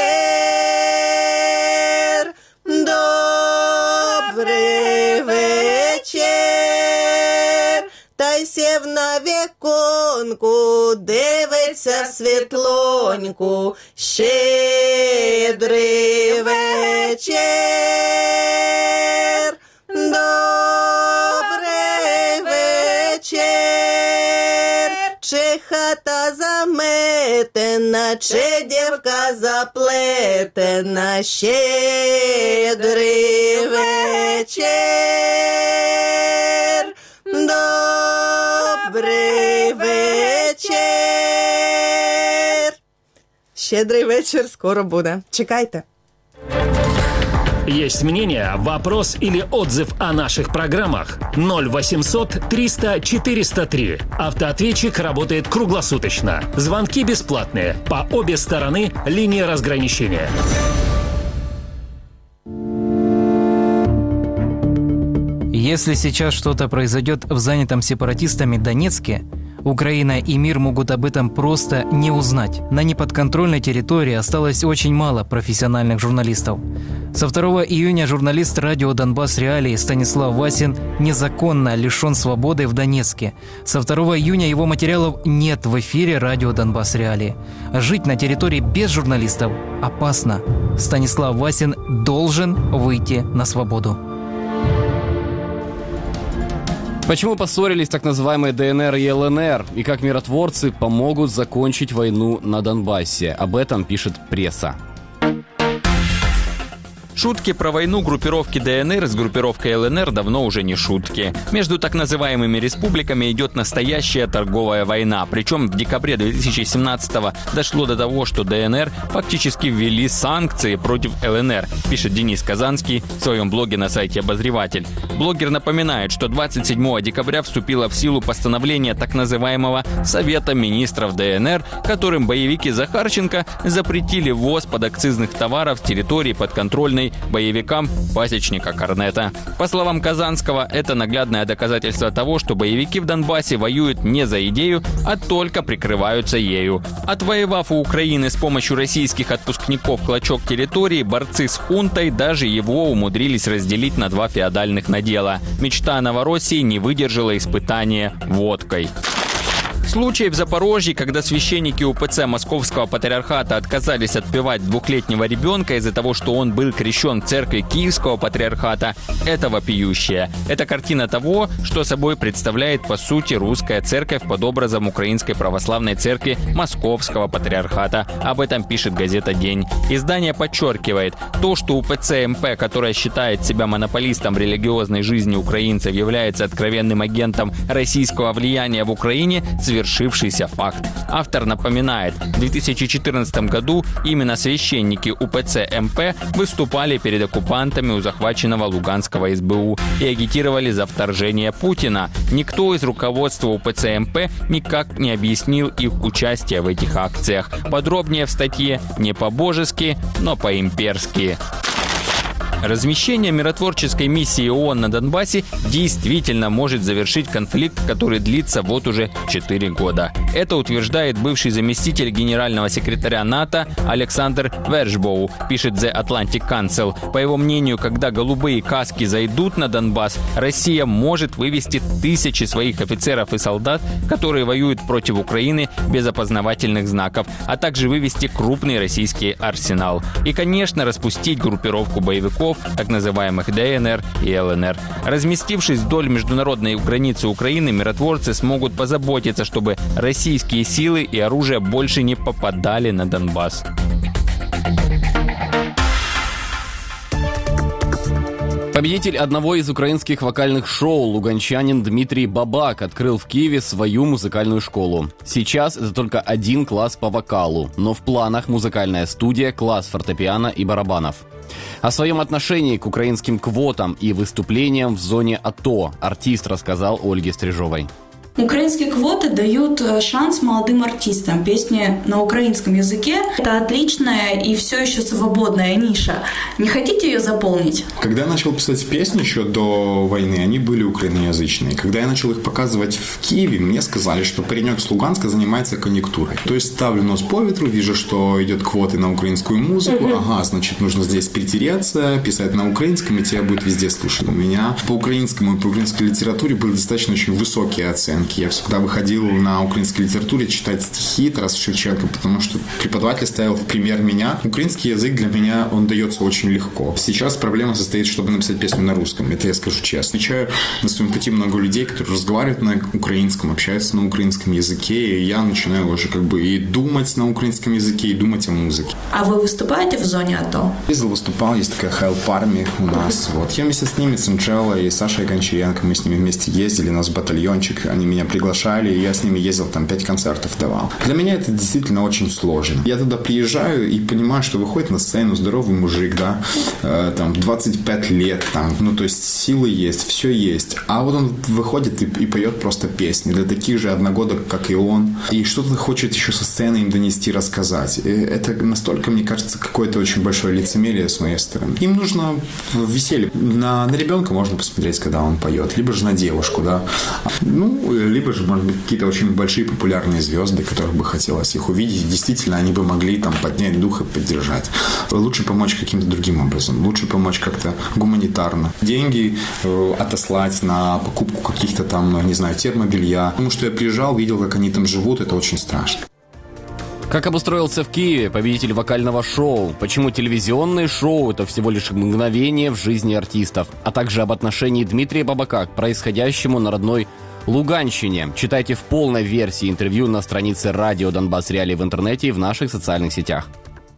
добрий вечір, та Хай сів на віконку, дивиться світлоньку, щедрий вечір, добрий вечір, чи хата заметена, чи дівка заплетена, щедрий вечір, добрий вечір. Щедрий вечір скоро буде. Чекайте. Есть мнение, вопрос или отзыв о наших программах? 0800 300 403. Автоответчик работает круглосуточно. Звонки бесплатные. По обе стороны линии разграничения. Если сейчас что-то произойдет в занятом сепаратистами Донецке, Украина и мир могут об этом просто не узнать. На неподконтрольной территории осталось очень мало профессиональных журналистов. Со 2 июня журналист радио «Донбасс Реалии» Станислав Васин незаконно лишен свободы в Донецке. Со 2 июня его материалов нет в эфире радио «Донбасс Реалии». Жить на территории без журналистов опасно. Станислав Васин должен выйти на свободу. Почему поссорились так называемые ДНР и ЛНР? И как миротворцы помогут закончить войну на Донбассе? Об этом пишет пресса. Шутки про войну группировки ДНР с группировкой ЛНР давно уже не шутки. Между так называемыми республиками идет настоящая торговая война. Причем в декабре 2017-го дошло до того, что ДНР фактически ввели санкции против ЛНР, пишет Денис Казанский в своем блоге на сайте «Обозреватель». Блогер напоминает, что 27 декабря вступило в силу постановление так называемого Совета министров ДНР, которым боевики Захарченко запретили ввоз подакцизных товаров с территории подконтрольной боевикам пасечника Корнета. По словам Казанского, это наглядное доказательство того, что боевики в Донбассе воюют не за идею, а только прикрываются ею. Отвоевав у Украины с помощью российских отпускников клочок территории, борцы с хунтой даже его умудрились разделить на два феодальных надела. Мечта Новороссии не выдержала испытания водкой. Случай в Запорожье, когда священники УПЦ Московского патриархата отказались отпевать двухлетнего ребенка из-за того, что он был крещен в церкви Киевского патриархата, это вопиющее. Это картина того, что собой представляет по сути русская церковь под образом Украинской православной церкви Московского патриархата. Об этом пишет газета «День». Издание подчеркивает, то, что УПЦ МП, которая считает себя монополистом в религиозной жизни украинцев, является откровенным агентом российского влияния в Украине, свершившийся факт. Автор напоминает, в 2014 году именно священники УПЦ МП выступали перед оккупантами у захваченного Луганского СБУ и агитировали за вторжение Путина. Никто из руководства УПЦ МП никак не объяснил их участие в этих акциях. Подробнее в статье не по-божески, но по-имперски. Размещение миротворческой миссии ООН на Донбассе действительно может завершить конфликт, который длится вот уже 4 года. Это утверждает бывший заместитель генерального секретаря НАТО Александр Вершбоу, пишет The Atlantic Council. По его мнению, когда голубые каски зайдут на Донбасс, Россия может вывести тысячи своих офицеров и солдат, которые воюют против Украины без опознавательных знаков, а также вывести крупный российский арсенал. И, конечно, распустить группировку боевиков, так называемых ДНР и ЛНР. Разместившись вдоль международной границы Украины, миротворцы смогут позаботиться, чтобы российские силы и оружие больше не попадали на Донбасс. Победитель одного из украинских вокальных шоу, луганчанин Дмитрий Бабак, открыл в Киеве свою музыкальную школу. Сейчас это только один класс по вокалу, но в планах музыкальная студия, класс фортепиано и барабанов. О своем отношении к украинским квотам и выступлениям в зоне АТО артист рассказал Ольге Стрижовой. Украинские квоты дают шанс молодым артистам. Песни на украинском языке – это отличная и все еще свободная ниша. Не хотите ее заполнить? Когда я начал писать песни еще до войны, они были украиноязычные. Когда я начал их показывать в Киеве, мне сказали, что паренек с Луганска занимается конъюнктурой. То есть ставлю нос по ветру, вижу, что идет квоты на украинскую музыку. Ага, значит, нужно здесь притереться, писать на украинском, и тебя будет везде слушать. У меня по украинскому и по украинской литературе были достаточно очень высокие оценки. Шевченко. Я всегда выходил на украинской литературе читать стихи Тараса Шевченко, потому что преподаватель ставил в пример меня. Украинский язык для меня, он дается очень легко. Сейчас проблема состоит, чтобы написать песню на русском. Это я скажу честно. Встречаю на своем пути много людей, которые разговаривают на украинском, общаются на украинском языке, и я начинаю уже как бы и думать на украинском языке, и думать о музыке. А вы выступаете в зоне АТО? Ездил, выступал, есть такая Help Army у нас. Вот. Я вместе с ними, с Анджелой и Сашей Гончаренко, мы с ними вместе ездили, у нас батальончик, они меня приглашали, и я с ними ездил, там 5 концертов давал. Для меня это действительно очень сложно. Я туда приезжаю и понимаю, что выходит на сцену здоровый мужик, да, там 25 лет, там, ну то есть силы есть, все есть. А вот он выходит и поет просто песни для таких же одногодок, как и он. И что-то хочет еще со сцены им донести, рассказать. И это настолько, мне кажется, какое-то очень большое лицемерие с моей стороны. Им нужно веселье. На ребенка можно посмотреть, когда он поет. Либо же на девушку, да. Ну, либо же, может быть, какие-то очень большие популярные звезды, которых бы хотелось их увидеть. Действительно, они бы могли там поднять дух и поддержать. Лучше помочь каким-то другим образом. Лучше помочь как-то гуманитарно. Деньги отослать на покупку каких-то там, ну, не знаю, термобелья. Потому что я приезжал, видел, как они там живут. Это очень страшно. Как обустроился в Киеве победитель вокального шоу? Почему телевизионные шоу – это всего лишь мгновение в жизни артистов? А также об отношении Дмитрия Бабака к происходящему на родной Луганщине. Читайте в полной версии интервью на странице радио Донбасс Реалии в интернете и в наших социальных сетях.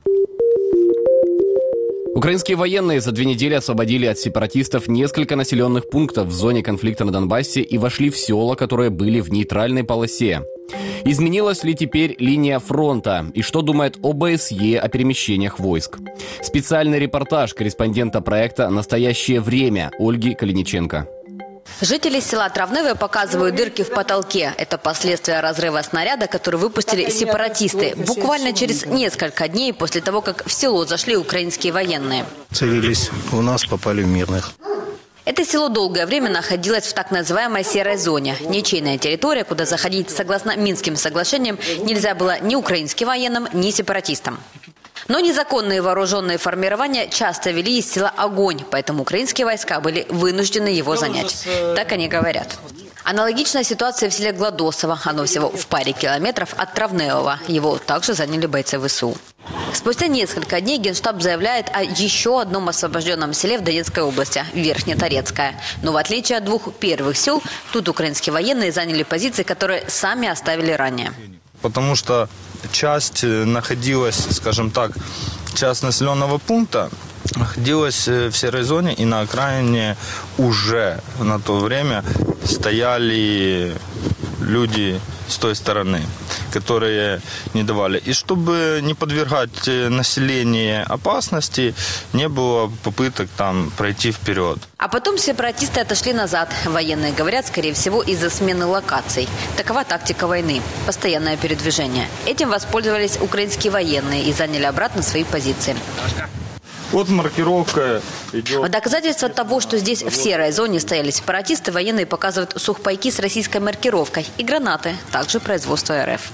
Украинские военные за 2 недели освободили от сепаратистов несколько населенных пунктов в зоне конфликта на Донбассе и вошли в села, которые были в нейтральной полосе. Изменилась ли теперь линия фронта? И что думает ОБСЕ о перемещениях войск? Специальный репортаж корреспондента проекта «Настоящее время» Ольги Калиниченко. Жители села Травневое показывают дырки в потолке. Это последствия разрыва снаряда, который выпустили сепаратисты буквально через несколько дней после того, как в село зашли украинские военные. Целились у нас, попали в мирных. Это село долгое время находилось в так называемой серой зоне. Ничейная территория, куда заходить согласно Минским соглашениям нельзя было ни украинским военным, ни сепаратистам. Но незаконные вооруженные формирования часто вели из села огонь, поэтому украинские войска были вынуждены его занять. Так они говорят. Аналогичная ситуация в селе Гладосово. Оно всего в паре километров от Травневого. Его также заняли бойцы ВСУ. Спустя несколько дней Генштаб заявляет о еще одном освобожденном селе в Донецкой области – Верхнеторецкое. Но в отличие от 2 первых сел, тут украинские военные заняли позиции, которые сами оставили ранее. Потому что часть находилась, скажем так, часть населенного пункта находилась в серой зоне, и на окраине уже на то время стояли люди с той стороны, которые не давали. И чтобы не подвергать население опасности, не было попыток там пройти вперед. А потом сепаратисты отошли назад. Военные говорят, скорее всего, из-за смены локаций. Такова тактика войны. Постоянное передвижение. Этим воспользовались украинские военные и заняли обратно свои позиции. Вот маркировка идет. В доказательство того, что здесь в серой зоне стояли сепаратисты, военные показывают сухпайки с российской маркировкой и гранаты, также производства РФ.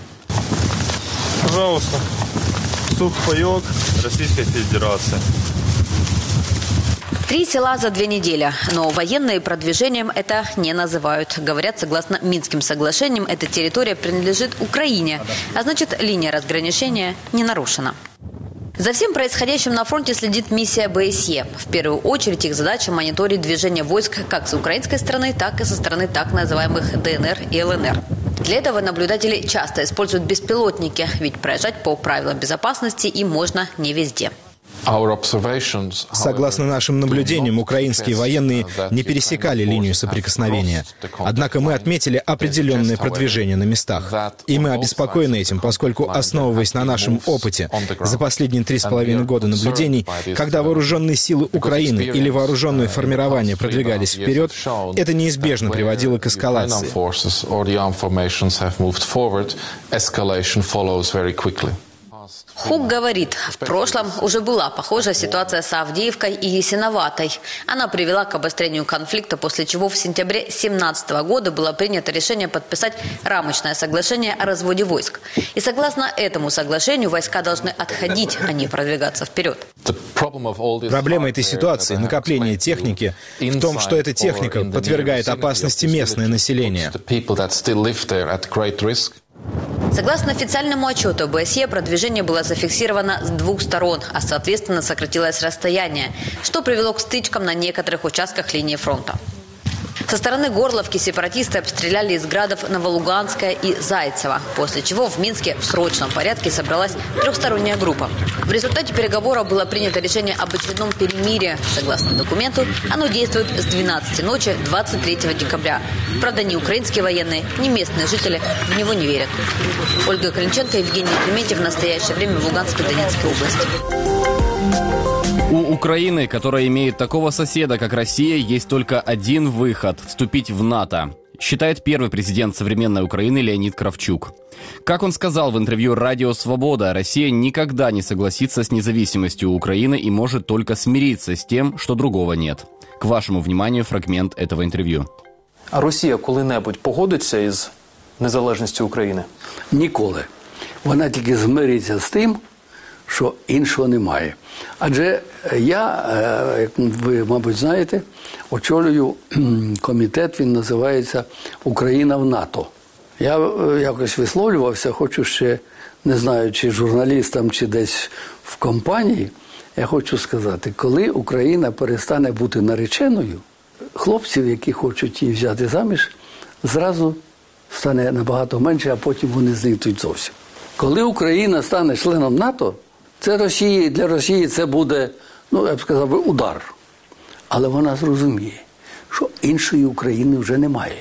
Пожалуйста, сухпайок Российской Федерации. 3 села за 2 недели. Но военные продвижением это не называют. Говорят, согласно Минским соглашениям, эта территория принадлежит Украине. А значит, линия разграничения не нарушена. За всем происходящим на фронте следит миссия ОБСЕ. В первую очередь их задача мониторить движение войск как с украинской стороны, так и со стороны так называемых ДНР и ЛНР. Для этого наблюдатели часто используют беспилотники, ведь проезжать по правилам безопасности им можно не везде. Согласно нашим наблюдениям, украинские военные не пересекали линию соприкосновения. Однако мы отметили определенное продвижение на местах. И мы обеспокоены этим, поскольку, основываясь на нашем опыте за последние 3,5 года наблюдений, когда вооруженные силы Украины или вооруженные формирования продвигались вперед, это неизбежно приводило к эскалации. Хук говорит, в прошлом уже была похожая ситуация с Авдеевкой и Ясиноватой. Она привела к обострению конфликта, после чего в сентябре 2017 года было принято решение подписать рамочное соглашение о разводе войск. И согласно этому соглашению войска должны отходить, а не продвигаться вперед. Проблема этой ситуации – накопление техники в том, что эта техника подвергает опасности местное население. Согласно официальному отчету ОБСЕ, продвижение было зафиксировано с двух сторон, а соответственно сократилось расстояние, что привело к стычкам на некоторых участках линии фронта. Со стороны Горловки сепаратисты обстреляли из градов Новолуганское и Зайцево, после чего в Минске в срочном порядке собралась трехсторонняя группа. В результате переговоров было принято решение об очередном перемирии. Согласно документу, оно действует с 12 ночи 23 декабря. Правда, ни украинские военные, ни местные жители в него не верят. Ольга Клинченко, Евгений Клементьев. В настоящее время в Луганской и Донецкой области. У Украины, которая имеет такого соседа, как Россия, есть только один выход – вступить в НАТО, считает первый президент современной Украины Леонид Кравчук. Как он сказал в интервью «Радио Свобода», Россия никогда не согласится с независимостью Украины и может только смириться с тем, что другого нет. К вашему вниманию фрагмент этого интервью. А Росія коли-небудь погодиться із незалежністю України? Ніколи. Вона тільки змириться з тим, що іншого немає. Адже я, як ви, мабуть, знаєте, очолюю комітет, він називається «Україна в НАТО». Я якось висловлювався, хочу ще, не знаю, чи журналістам, чи десь в компанії, я хочу сказати, коли Україна перестане бути нареченою, хлопців, які хочуть її взяти заміж, зразу стане набагато менше, а потім вони зникнуть зовсім. Коли Україна стане членом НАТО, це Росії, для Росії це буде, ну, я б сказав би, удар. Але вона зрозуміє, що іншої України вже немає.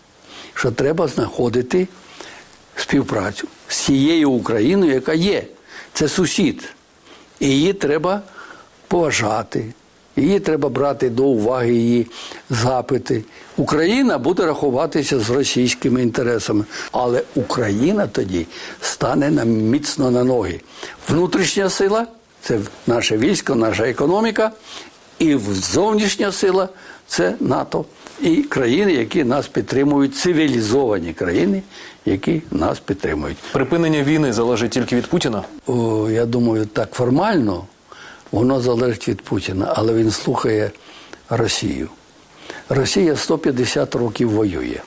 Що треба знаходити співпрацю з тією Україною, яка є. Це сусід. І її треба поважати. Її треба брати до уваги, її запити. Україна буде рахуватися з російськими інтересами. Але Україна тоді стане міцно на ноги. Внутрішня сила – це наше військо, наша економіка. І зовнішня сила – це НАТО. І країни, які нас підтримують, цивілізовані країни, які нас підтримують. Припинення війни залежить тільки від Путіна? Я думаю, так формально воно залежить від Путіна, але він слухає Росію. Росія 150 років воює.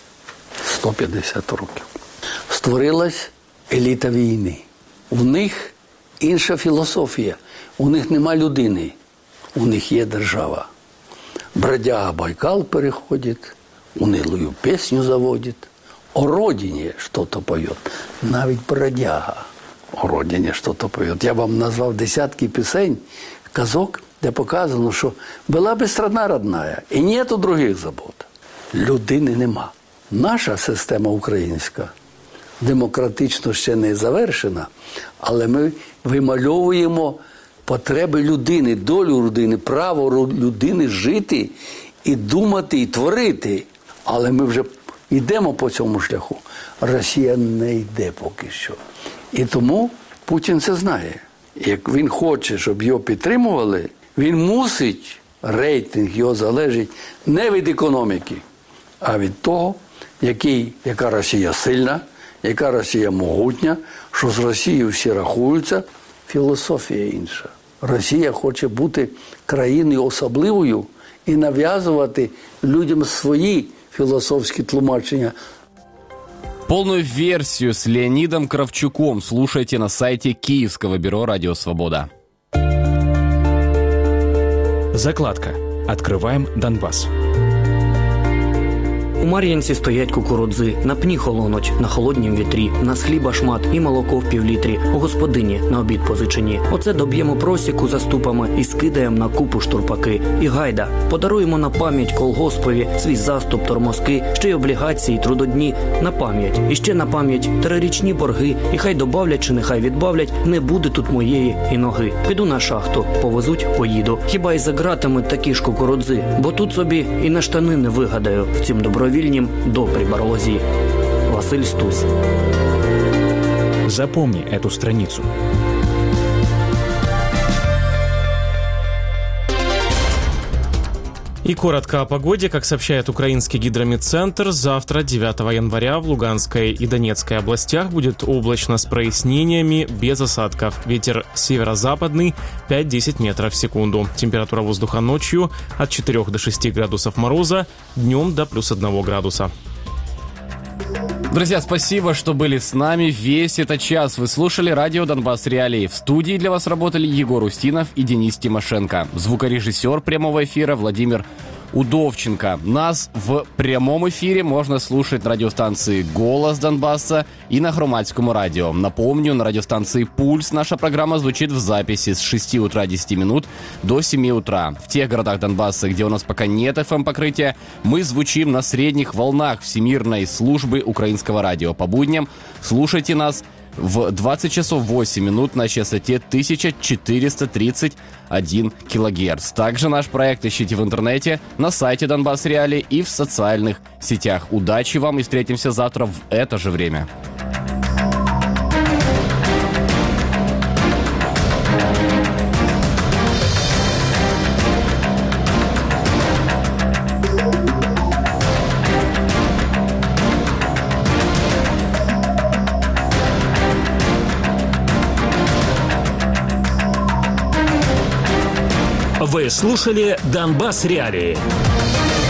150 років. Створилась еліта війни. У них інша філософія. У них нема людини. У них є держава. Бродяга Байкал переходит, унылую песню заводит. О родине что-то поет. Навіть бродяга о родине что-то поет. Я вам назвав десятки пісень, казок, де показано, що була би страна родная, і нету других забот. Людини нема. Наша система українська демократично ще не завершена, але ми вимальовуємо потреби людини, долю людини, право людини жити і думати, і творити. Але ми вже йдемо по цьому шляху. Росія не йде поки що. І тому Путін це знає. Як він хоче, щоб його підтримували, він мусить, рейтинг його залежить не від економіки, а від того, яка Росія сильна, яка Росія могутня, що з Росією всі рахуються. Філософія інша. Росія хоче бути країною особливою і нав'язувати людям свої философские тлумачения. Полную версию с Леонидом Кравчуком слушайте на сайте Киевского бюро «Радио Свобода». Закладка. Открываем Донбасс. У Мар'їнці стоять кукурудзи, на пні холонуть, на холоднім вітрі, нас хліба шмат і молоко в півлітрі, у господині на обід позичені. Оце доб'ємо просіку заступами і скидаємо на купу штурпаки. І гайда, подаруємо на пам'ять колгоспові свій заступ, тормозки, ще й облігації, трудодні на пам'ять. І ще на пам'ять 3-річні борги, і хай добавлять чи нехай відбавлять, не буде тут моєї і ноги. Піду на шахту, повезуть, поїду. Хіба й за ґратами такі ж кукурудзи, бо тут собі і на штани не вигадаю в цім добровільнім добрій барлозі. Василь Стус. Запомни эту страницу. И коротко о погоде. Как сообщает украинский гидрометцентр, завтра, 9 января, в Луганской и Донецкой областях будет облачно с прояснениями, без осадков. Ветер северо-западный 5-10 метров в секунду. Температура воздуха ночью от 4 до 6 градусов мороза, днем до +1 градуса. Друзья, спасибо, что были с нами весь этот час. Вы слушали радио «Донбасс Реалии». В студии для вас работали Егор Устинов и Денис Тимошенко. Звукорежиссер прямого эфира Владимир Удовченко. Нас в прямом эфире можно слушать на радиостанции «Голос Донбасса» и на Громадскому радио. Напомню, на радиостанции «Пульс» наша программа звучит в записи с 6 утра 10 минут до 7 утра. В тех городах Донбасса, где у нас пока нет FM-покрытия, мы звучим на средних волнах Всемирной службы украинского радио. По будням слушайте нас в 20 часов 8 минут на частоте 1431 килогерц. Также наш проект ищите в интернете, на сайте Донбасс Реалии и в социальных сетях. Удачи вам и встретимся завтра в это же время. Вы слушали «Донбасс Реалии».